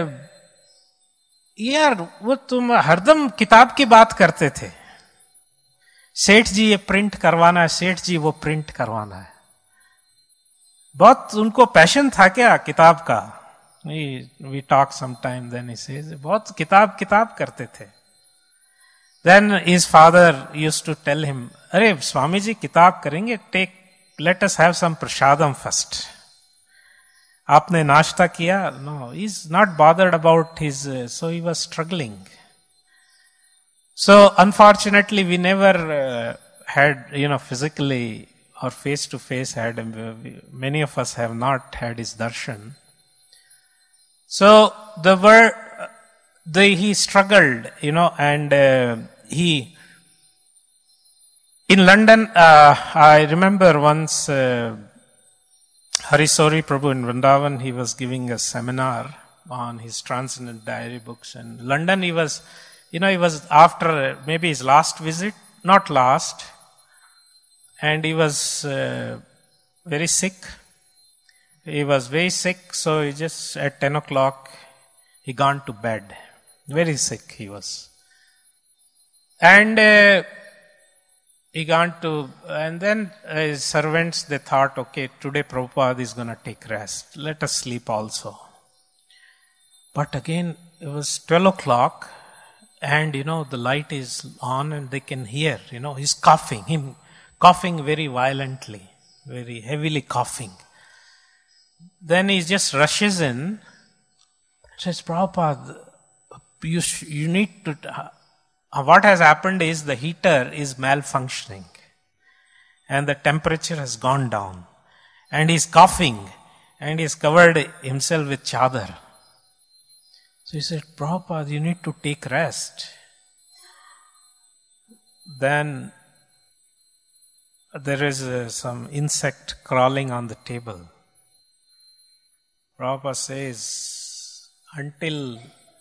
Speaker 1: यार वो तुम हरदम किताब की बात करते थे, सेठ जी ये प्रिंट करवाना है, सेठ जी वो प्रिंट करवाना है. बहुत उनको पैशन था क्या किताब का? We talk sometime, then he says, बहुत किताब करते थे. Then his father used to tell him, अरे स्वामी जी किताब करेंगे, let us have some prasadam first. आपने नाश्ता किया? No, he's not bothered about his, so he was struggling. So unfortunately we never had, physically or face to face had him. Many of us have not had his darshan. So he struggled, and he, in London, I remember once, Harisori Prabhu in Vrindavan, he was giving a seminar on his Transcendent Diary books. And in London he was after maybe his last visit, not last, and he was very sick. He was very sick, so he just at 10 o'clock, he gone to bed. Very sick he was. And he gone to, and then his servants, they thought, okay, today Prabhupada is going to take rest. Let us sleep also. But again, it was 12 o'clock, and the light is on and they can hear, he's coughing, coughing very violently, very heavily coughing. Then he just rushes in, says, Prabhupada, you need to, what has happened is the heater is malfunctioning and the temperature has gone down and he's coughing and he's covered himself with chadar. So he said, Prabhupada, you need to take rest. Then there is some insect crawling on the table. Prabhupada says, until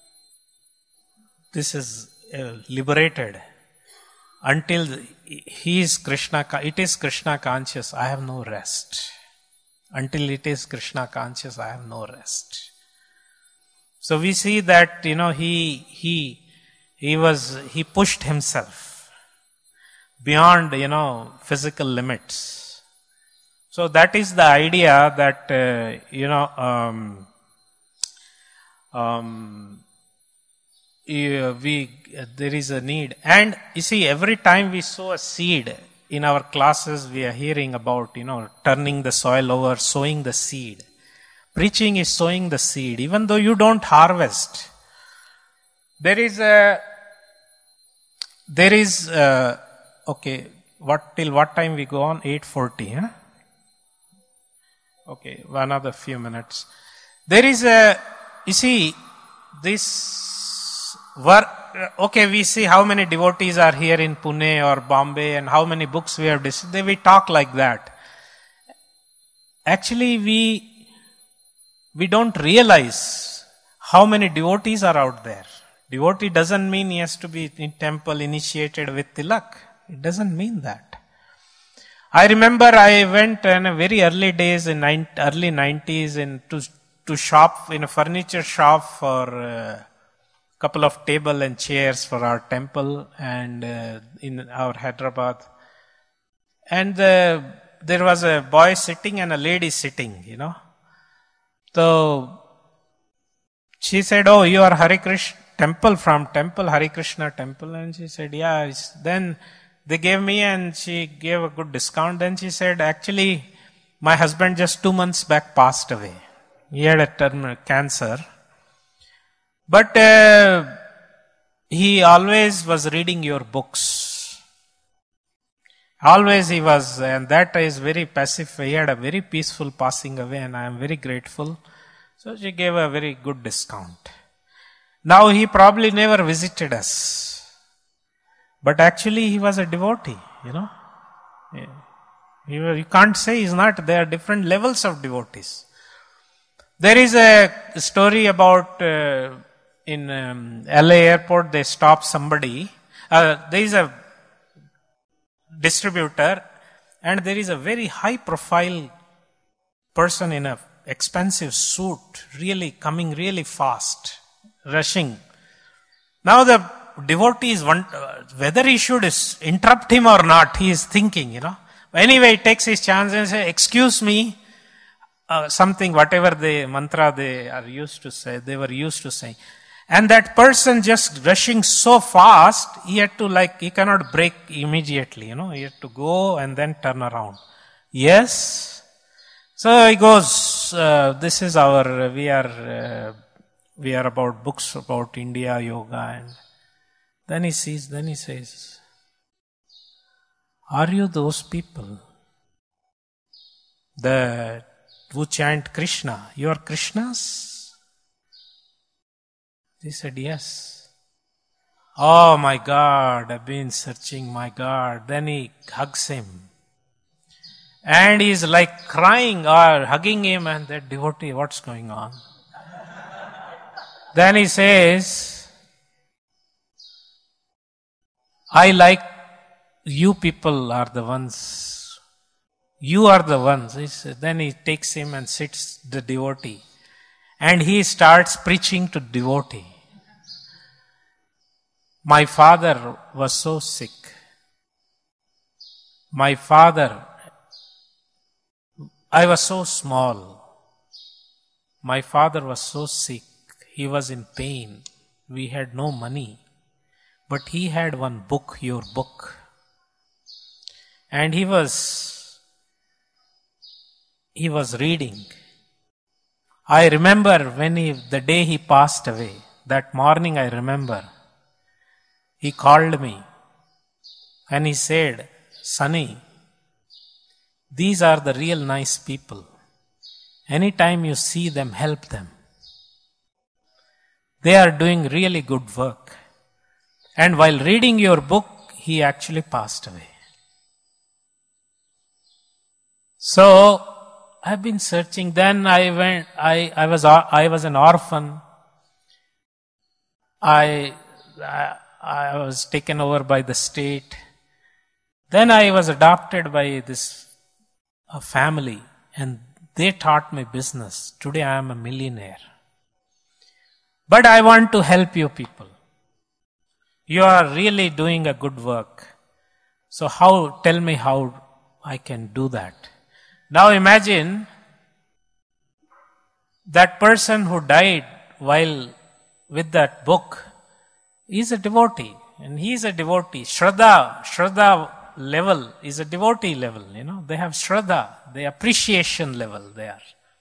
Speaker 1: this is liberated, until he is Krishna, it is Krishna conscious, I have no rest. Until it is Krishna conscious, I have no rest. So we see that, he pushed himself beyond, physical limits. So that is the idea that, there is a need. And you see, every time we sow a seed, in our classes we are hearing about, turning the soil over, sowing the seed. Preaching is sowing the seed, even though you don't harvest. Okay, till what time we go on? 8:40, huh? Okay, another few minutes. There is this work, we see how many devotees are here in Pune or Bombay and how many books we have distributed. We talk like that. Actually, we don't realize how many devotees are out there. Devotee doesn't mean he has to be in temple initiated with tilak. It doesn't mean that. I remember I went in a very early days in early 90s to shop in a furniture shop for a couple of table and chairs for our temple and in our Hyderabad. And there was a boy sitting and a lady sitting, So she said, oh, you are Hare Krishna temple from temple, Hare Krishna temple. And she said, yeah. Then they gave me and she gave a good discount. Then she said, actually, my husband just 2 months back passed away. He had a terminal cancer. But he always was reading your books. Always he was, and that is very passive. He had a very peaceful passing away and I am very grateful. So she gave a very good discount. Now he probably never visited us. But actually he was a devotee, You can't say he's not. There are different levels of devotees. There is a story about in LA airport, they stopped somebody. There is a distributor and there is a very high profile person in a expensive suit, really coming really fast, rushing. Now the devotee is whether he should interrupt him or not, he is thinking, Anyway, he takes his chance and says, excuse me, something, whatever the mantra they were used to say. And that person just rushing so fast, he had to he cannot brake immediately, he had to go and then turn around. Yes. So he goes, this is we are about books about India, yoga, and then he says, are you those people who chant Krishna? You are Krishnas? They said, yes. Oh my God, I've been searching, my God. Then he hugs him. And he's like crying or hugging him, and that devotee, what's going on? Then he says, I like you people are the ones, You are the ones. Then he takes him and sits the devotee. And he starts preaching to devotee. My father was so sick. My father, I was so small. My father was so sick. He was in pain. We had no money. But he had one book, your book. And he was reading. I remember the day he passed away, that morning I remember, he called me and he said, Sonny, these are the real nice people. Anytime you see them, help them. They are doing really good work. And while reading your book, he actually passed away. So, I've been searching. Then I was an orphan. I was taken over by the state. Then I was adopted by a family, and they taught me business. Today I am a millionaire. But I want to help you people. You are really doing a good work. So tell me how I can do that. Now imagine that person who died while with that book is a devotee. And he is a devotee. Shraddha level is a devotee level. They have Shraddha, the appreciation level there.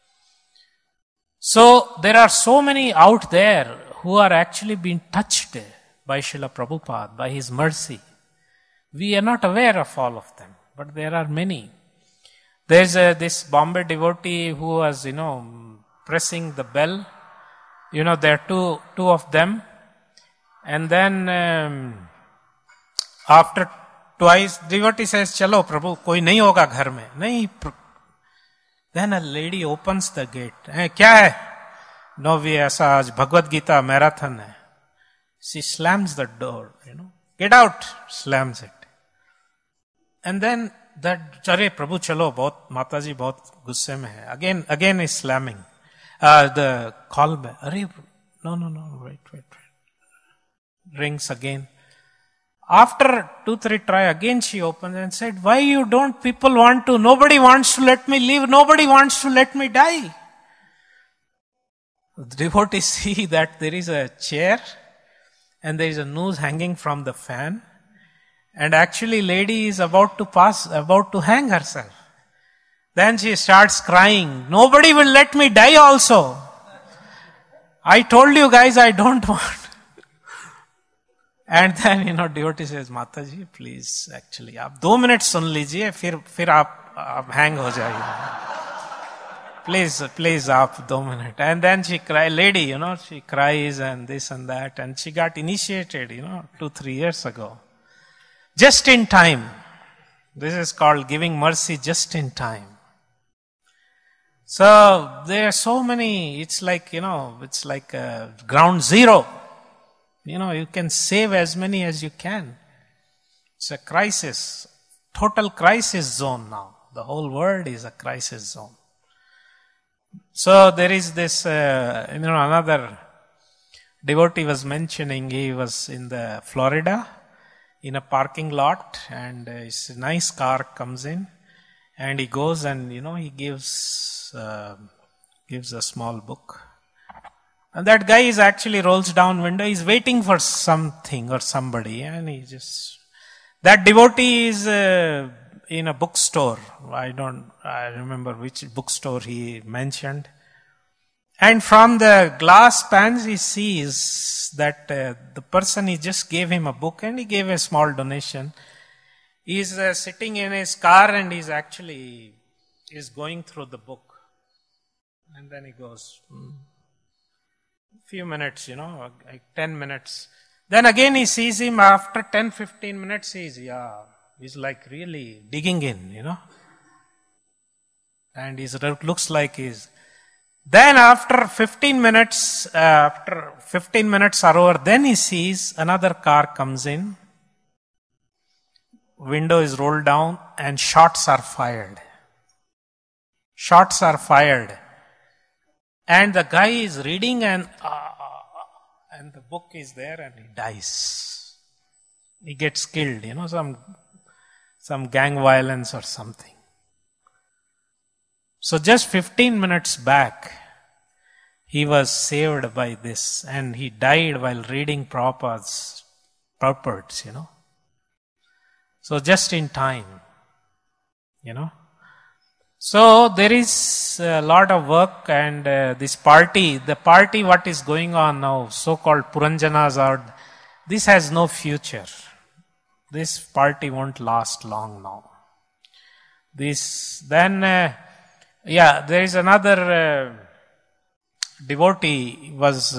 Speaker 1: So there are so many out there who are actually being touched by Srila Prabhupada, by his mercy. We are not aware of all of them, but there are many. There's this Bombay devotee who was, pressing the bell. There are two of them. And then after twice, devotee says, Chalo Prabhu, koi nahi hoga ghar mein. Nahi. Then a lady opens the gate. Kya hai? No, we aisa aaj Bhagavad Gita marathon hai. She slams the door, Get out, slams it. And then that, Chare Prabhu chalo, Mataji bahut gusse mein hai. Again is slamming. The call bell. No, wait. Rings again. After 2-3 try, again she opens and said, why you don't people want to? Nobody wants to let me live. Nobody wants to let me die. The devotees see that there is a chair and there is a noose hanging from the fan. And actually lady is about to hang herself. Then she starts crying. Nobody will let me die also. I told you guys I don't want. And then, devotee says, Mataji, please, actually, आप 2 minutes सुन लीजिए, फिर आप hang हो जाइए. Please, आप 2 minutes. And then she cries, lady, she cries and this and that. And she got initiated, 2-3 years ago. Just in time. This is called giving mercy just in time. So, there are so many, it's like ground zero. You can save as many as you can. It's a crisis. Total crisis zone now. The whole world is a crisis zone. So there is this, another devotee was mentioning, he was in the Florida, in a parking lot, and a nice car comes in, and he goes and, he gives a small book. And that guy is actually rolls down window, he's waiting for something or somebody, and that devotee is in a bookstore. I remember which bookstore he mentioned. And from the glass pans he sees that the person, he just gave him a book and he gave a small donation. He's sitting in his car and he's going through the book. And then he goes, few minutes, like 10 minutes. Then again he sees him after 10-15 minutes, he's like really digging in, And it looks like then after 15 minutes are over, then he sees another car comes in, window is rolled down and shots are fired. shots are fired. And the guy is reading and the book is there and he dies. He gets killed, some gang violence or something. So just 15 minutes back, he was saved by this and he died while reading Prabhupada's purports, So just in time, So there is a lot of work and the party what is going on now, so-called Puranjanas, this has no future. This party won't last long now. There is another devotee was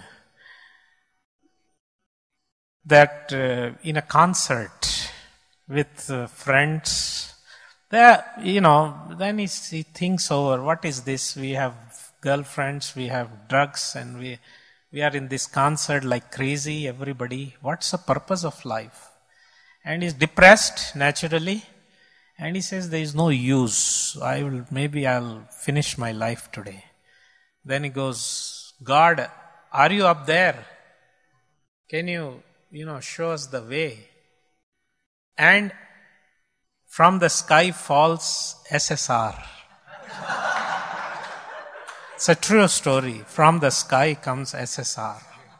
Speaker 1: that in a concert with friends. Then he thinks over, what is this? We have girlfriends, we have drugs, and we are in this concert like crazy, everybody. What's the purpose of life? And he's depressed, naturally. And he says, there is no use. I'll finish my life today. Then he goes, God, are you up there? Can you, show us the way? And from the sky falls SSR. It's a true story. From the sky comes SSR.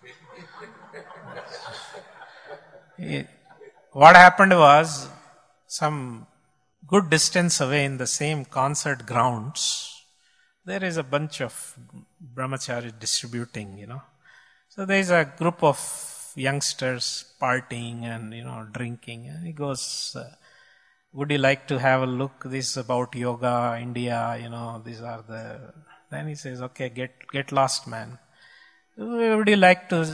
Speaker 1: What happened was, some good distance away in the same concert grounds, there is a bunch of brahmacharis distributing, So there is a group of youngsters partying and, drinking. And he goes, would you like to have a look? This is about yoga, India, these are the... Then he says, okay, get lost, man. Would you like to...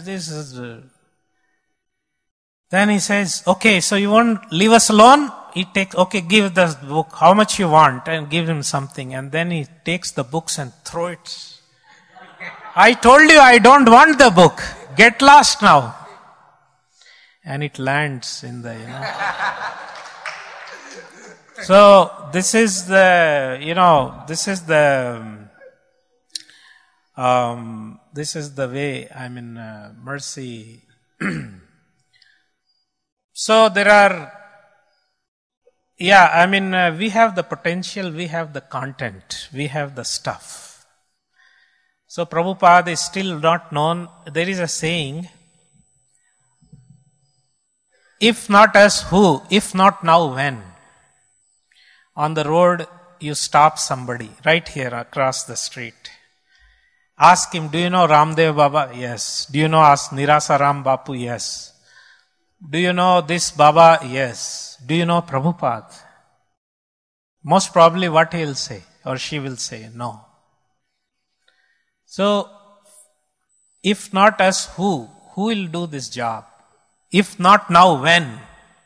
Speaker 1: Then he says, okay, so you won't leave us alone? He takes, okay, give the book, how much you want, and give him something. And then he takes the books and throw it. I told you I don't want the book. Get lost now. And it lands in the, So this is the way, mercy. So there are, we have the potential, we have the content, we have the stuff. So Prabhupada is still not known. There is a saying, if not us, who? If not now, when? On the road, you stop somebody right here across the street. Ask him, do you know Ramdev Baba? Yes. Do you know Nirasa Ram Bapu? Yes. Do you know this Baba? Yes. Do you know Prabhupada? Most probably what he will say or she will say, no. So, if not us, who? Who will do this job? If not now, when?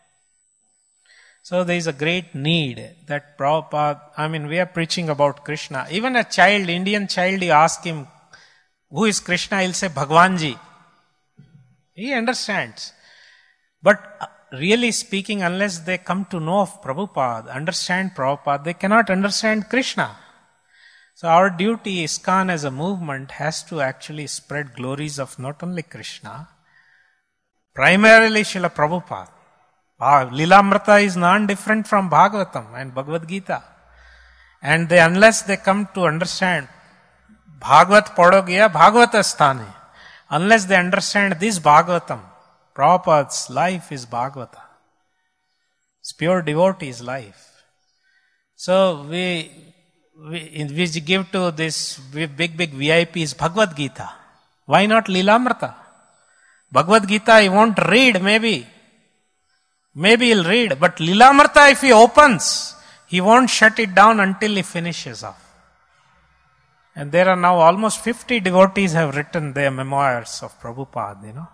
Speaker 1: So there is a great need that Prabhupada, we are preaching about Krishna. Even a child, Indian child, you ask him, who is Krishna? He'll say, Bhagwanji. He understands. But really speaking, unless they come to know of Prabhupada, understand Prabhupada, they cannot understand Krishna. So our duty, ISKCON as a movement, has to actually spread glories of not only Krishna, primarily Srila Prabhupada. Lilamrita is non-different from Bhagavatam and Bhagavad Gita. And unless they come to understand Bhagavat Padogiya Bhagavata Sthane, unless they understand this Bhagavatam, Prabhupada's life is Bhagavata. It's pure devotee's life. So we give to this big VIPs Bhagavad Gita. Why not Lilamrita? Bhagavad Gita he won't read maybe. Maybe he'll read, but Lilamrita if he opens, he won't shut it down until he finishes off. And there are now almost 50 devotees have written their memoirs of Prabhupada,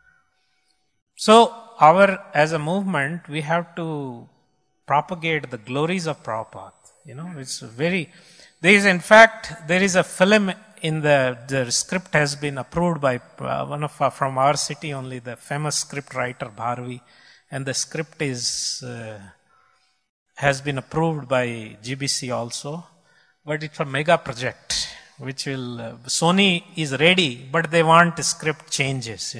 Speaker 1: So as a movement, we have to propagate the glories of Prabhupada. There is a film in the script has been approved by from our city only, the famous script writer Bharvi. And the script has been approved by GBC also. but it's a mega project, which will, Sony is ready, but they want script changes,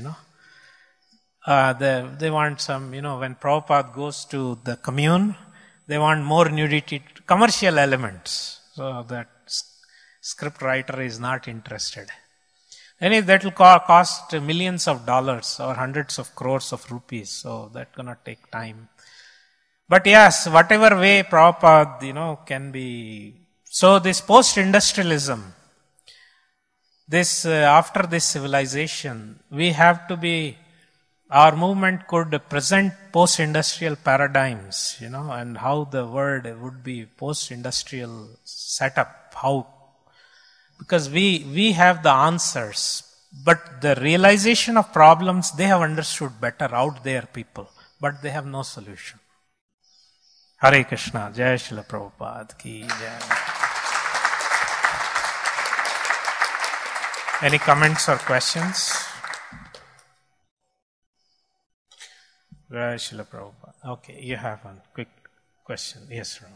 Speaker 1: They want some, when Prabhupada goes to the commune, they want more nudity, commercial elements. So that script writer is not interested. Anyway, that will cost millions of dollars or hundreds of crores of rupees. So that's going to take time. But yes, whatever way Prabhupada, can be. So this post-industrialism, this, after this civilization, we have to be, our movement could present post-industrial paradigms, and how the world would be post-industrial setup, how, because we have the answers, but the realization of problems, they have understood better out there, people, but they have no solution. Hare Krishna, Jai Srila Prabhupada ki Jai. Any comments or questions? Jai Srila Prabhupada. Okay, you have one quick question. Yes, sir.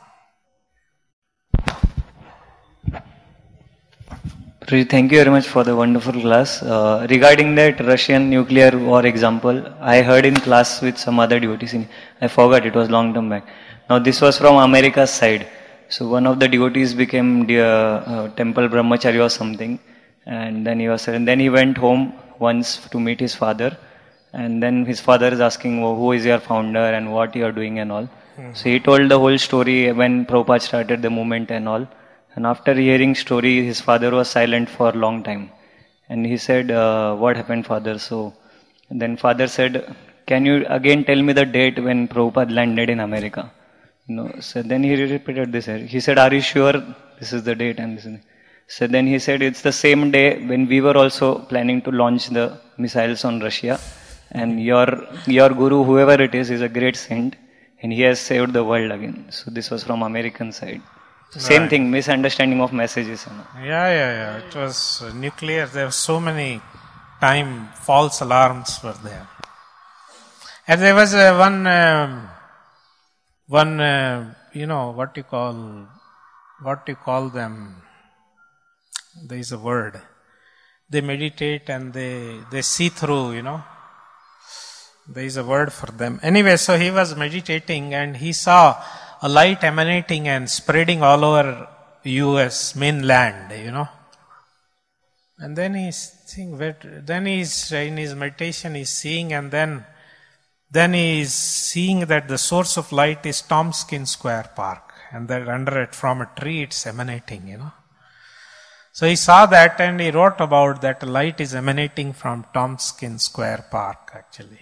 Speaker 3: Thank you very much for the wonderful class. Regarding that Russian nuclear war example, I heard in class with some other devotees. I forgot, it was long time back. Now this was from America's side. So one of the devotees became temple brahmachari or something. And then he went home once to meet his father. And then his father is asking, who is your founder and what you are doing and all. Mm-hmm. So he told the whole story when Prabhupada started the movement and all. And after hearing story, his father was silent for a long time. And he said, what happened, father? So then father said, can you again tell me the date when Prabhupada landed in America? So then he repeated this. He said, are you sure this is the date? And this is. So then he said, it's the same day when we were also planning to launch the missiles on Russia. And your guru, whoever it is a great saint. And he has saved the world again. So this was from American side. Same thing, misunderstanding of messages.
Speaker 1: Yeah. It was nuclear. There were so many false alarms were there. And there was what you call them? There is a word. They meditate and they see through, There is a word for them. Anyway, so he was meditating and he saw a light emanating and spreading all over US mainland, And then he's in his meditation he's seeing, and then he's seeing that the source of light is Tompkins Square Park, and that under it from a tree it's emanating, So he saw that and he wrote about that light is emanating from Tompkins Square Park actually.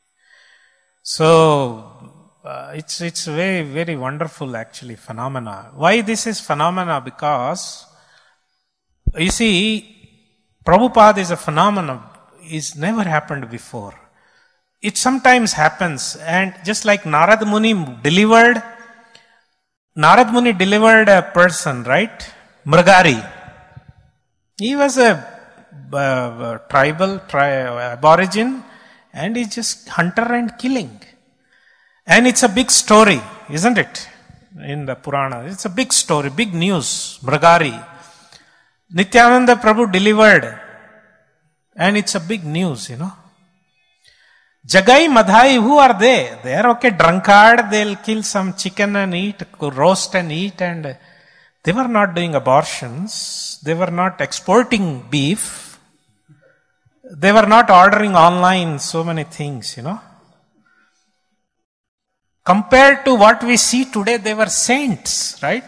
Speaker 1: So it's very, very wonderful actually phenomena. Why this is phenomena? Because you see, Prabhupada is a phenomenon. It's never happened before. It sometimes happens, and just like Narad Muni delivered a person, right? Mragari. He was a tribal aborigine, and he's just hunter and killing. And it's a big story, isn't it? In the Purana. It's a big story, big news. Mragari. Nityananda Prabhu delivered. And it's a big news, Jagai Madhai, who are they? They are drunkard, they'll kill some chicken and eat, roast and eat, and they were not doing abortions. They were not exporting beef. They were not ordering online so many things, Compared to what we see today, they were saints, right?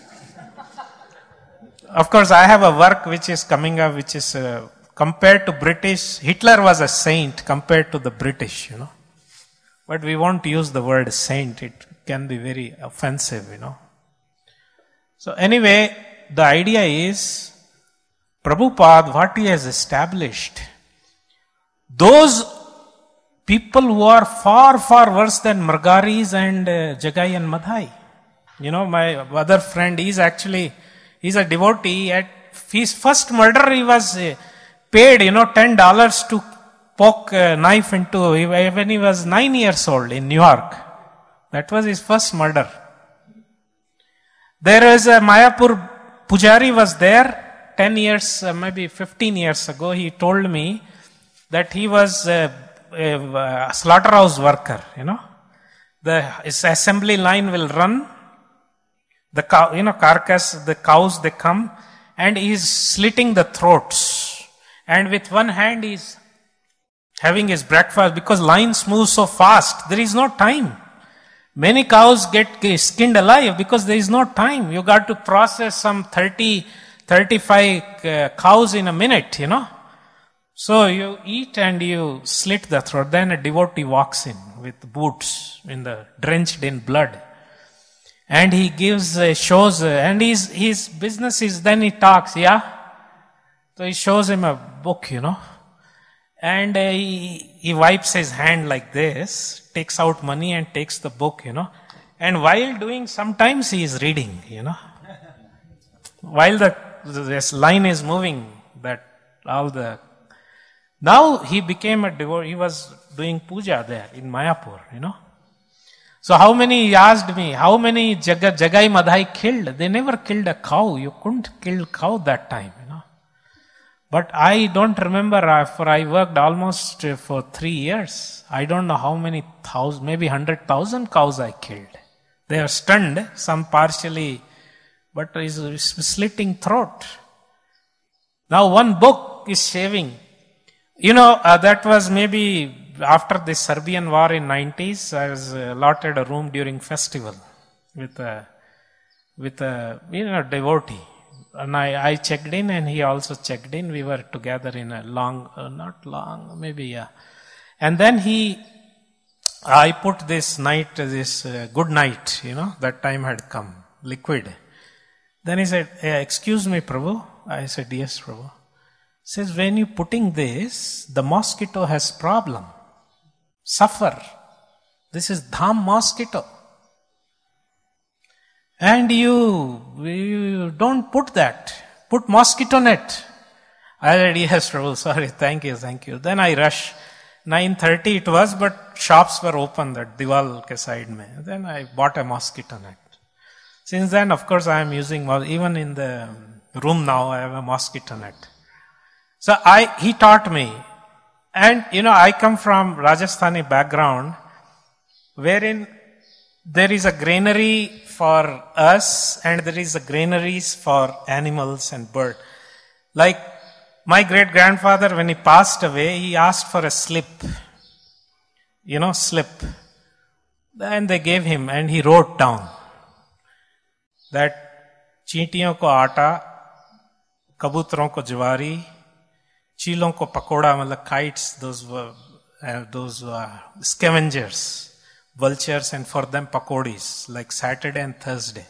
Speaker 1: Of course, I have a work which is coming up, which is compared to British. Hitler was a saint compared to the British, But we won't use the word saint. It can be very offensive, So anyway, the idea is, Prabhupada, what he has established, those people who are far, far worse than Mragaris and Jagai and Madhai. My other friend, he's a devotee. At his first murder, he was paid, $10 to poke a knife into, when he was 9 years old in New York. That was his first murder. There is a Mayapur Pujari was there 10 years, maybe 15 years ago. He told me that he was a slaughterhouse worker, His assembly line will run, the cow, carcass, the cows, they come, and he's slitting the throats. And with one hand he's having his breakfast because lines move so fast. There is no time. Many cows get skinned alive because there is no time. You got to process some 30, 35 cows in a minute, So you eat and you slit the throat. Then a devotee walks in with boots drenched in blood. And he gives, shows, and his business is, then he talks, So he shows him a book, And he wipes his hand like this, takes out money and takes the book, And while doing, sometimes he is reading, While this line is moving, now he became a devotee. He was doing puja there in Mayapur, So he asked me, how many Jagai Madhai killed? They never killed a cow. You couldn't kill cow that time, But I don't remember, for I worked almost for 3 years. I don't know how many thousand, maybe 100,000 cows I killed. They are stunned, some partially, but is slitting throat. Now one book is shaving. That was maybe after the Serbian war in 90s. I was allotted a room during festival with a devotee. And I checked in and he also checked in. We were together in a And then I put this good night, that time had come, liquid. Then he said, excuse me, Prabhu. I said, yes, Prabhu. He says, when you putting this, the mosquito has problem. Suffer. This is dham mosquito. And you don't put that. Put mosquito net. I said, yes, Prabhu, sorry, thank you. Then I rush. 9:30 it was, but shops were open at Diwal ke side mein. Then I bought a mosquito net. Since then, of course, I am using, even in the room now, I have a mosquito net. So he taught me. And, I come from Rajasthani background, wherein there is a granary for us and there is a granaries for animals and birds. Like my great-grandfather, when he passed away, he asked for a slip. Slip. Then they gave him and he wrote down that चींटियों को आटा, कबूतरों को ज्वारी, चीलों को पकोड़ा, मतलब kites, those scavengers, vultures, and for them pakodis, like Saturday and Thursday.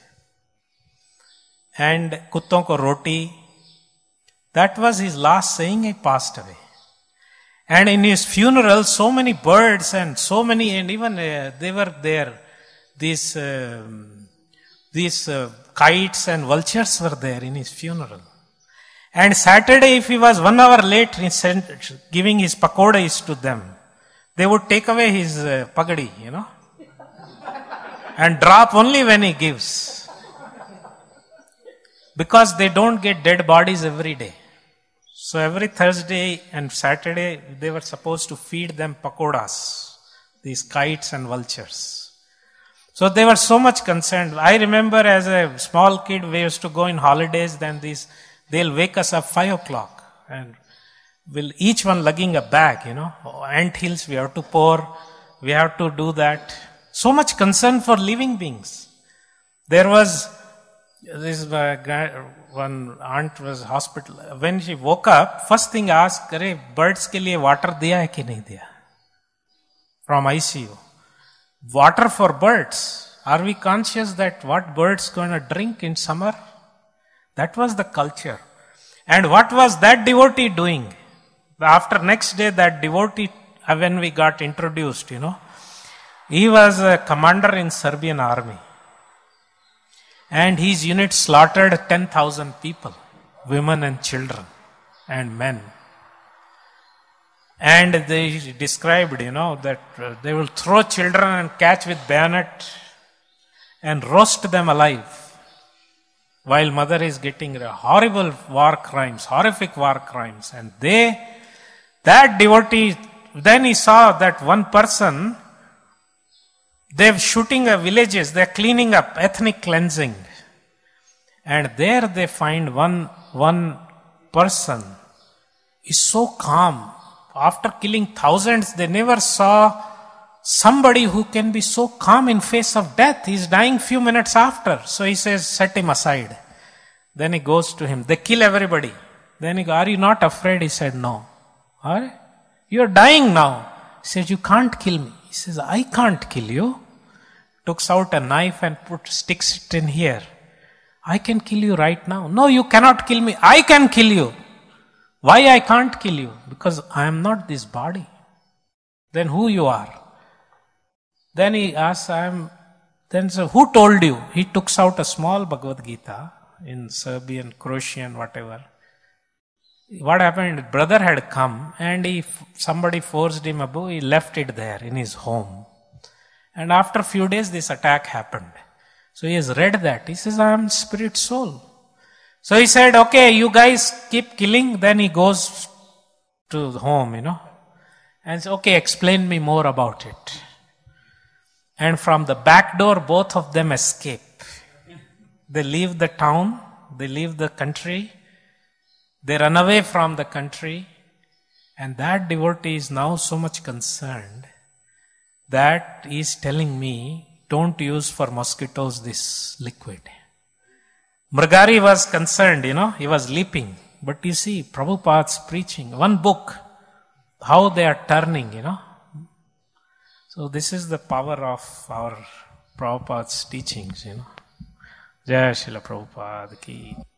Speaker 1: And kutton ko roti. That was his last saying. He passed away. And in his funeral, so many birds and so many, and even they were there. These kites and vultures were there in his funeral. And Saturday, if he was 1 hour late in giving his pakodis to them, they would take away his pagadi, and drop only when he gives. Because they don't get dead bodies every day. So every Thursday and Saturday, they were supposed to feed them pakodas, these kites and vultures. So they were so much concerned. I remember as a small kid, we used to go in holidays, then they'll wake us up 5 o'clock and each one lugging a bag, ant hills we have to pour, we have to do that. So much concern for living beings. There was this one aunt was hospital. When she woke up, first thing asked, birds ke liye water diya hai ki nahi diya? From ICU. Water for birds. Are we conscious that what birds going to drink in summer? That was the culture. And what was that devotee doing? After next day, that devotee, when we got introduced, he was a commander in Serbian army. And his unit slaughtered 10,000 people, women and children and men. And they described, that they will throw children and catch with bayonet and roast them alive. while mother is getting horrible war crimes, horrific war crimes. And that devotee, then he saw that one person, they're shooting villages, they're cleaning up, ethnic cleansing. And there they find one person is so calm. After killing thousands, they never saw somebody who can be so calm in face of death. He's dying few minutes after. So he says, set him aside. Then he goes to him. They kill everybody. Then he goes, are you not afraid? He said, no. You're dying now. He says, you can't kill me. He says, I can't kill you. Takes out a knife and sticks it in here. I can kill you right now. No, you cannot kill me. I can kill you. Why I can't kill you? Because I am not this body. Then who you are? Then he asks, so who told you? He took out a small Bhagavad Gita in Serbian, Croatian, whatever. What happened? Brother had come and somebody forced him a book. He left it there in his home. And after a few days, this attack happened. So he has read that. He says, I am spirit soul. So he said, okay, you guys keep killing. Then he goes to home, and says, okay, explain me more about it. And from the back door, both of them escape. They leave the town, they leave the country, they run away from the country, and that devotee is now so much concerned that he is telling me, don't use for mosquitoes this liquid. Mragari was concerned, he was leaping. But you see, Prabhupada's preaching, one book, how they are turning, So this is the power of our Prabhupada's teachings, Jai Srila Prabhupada ki.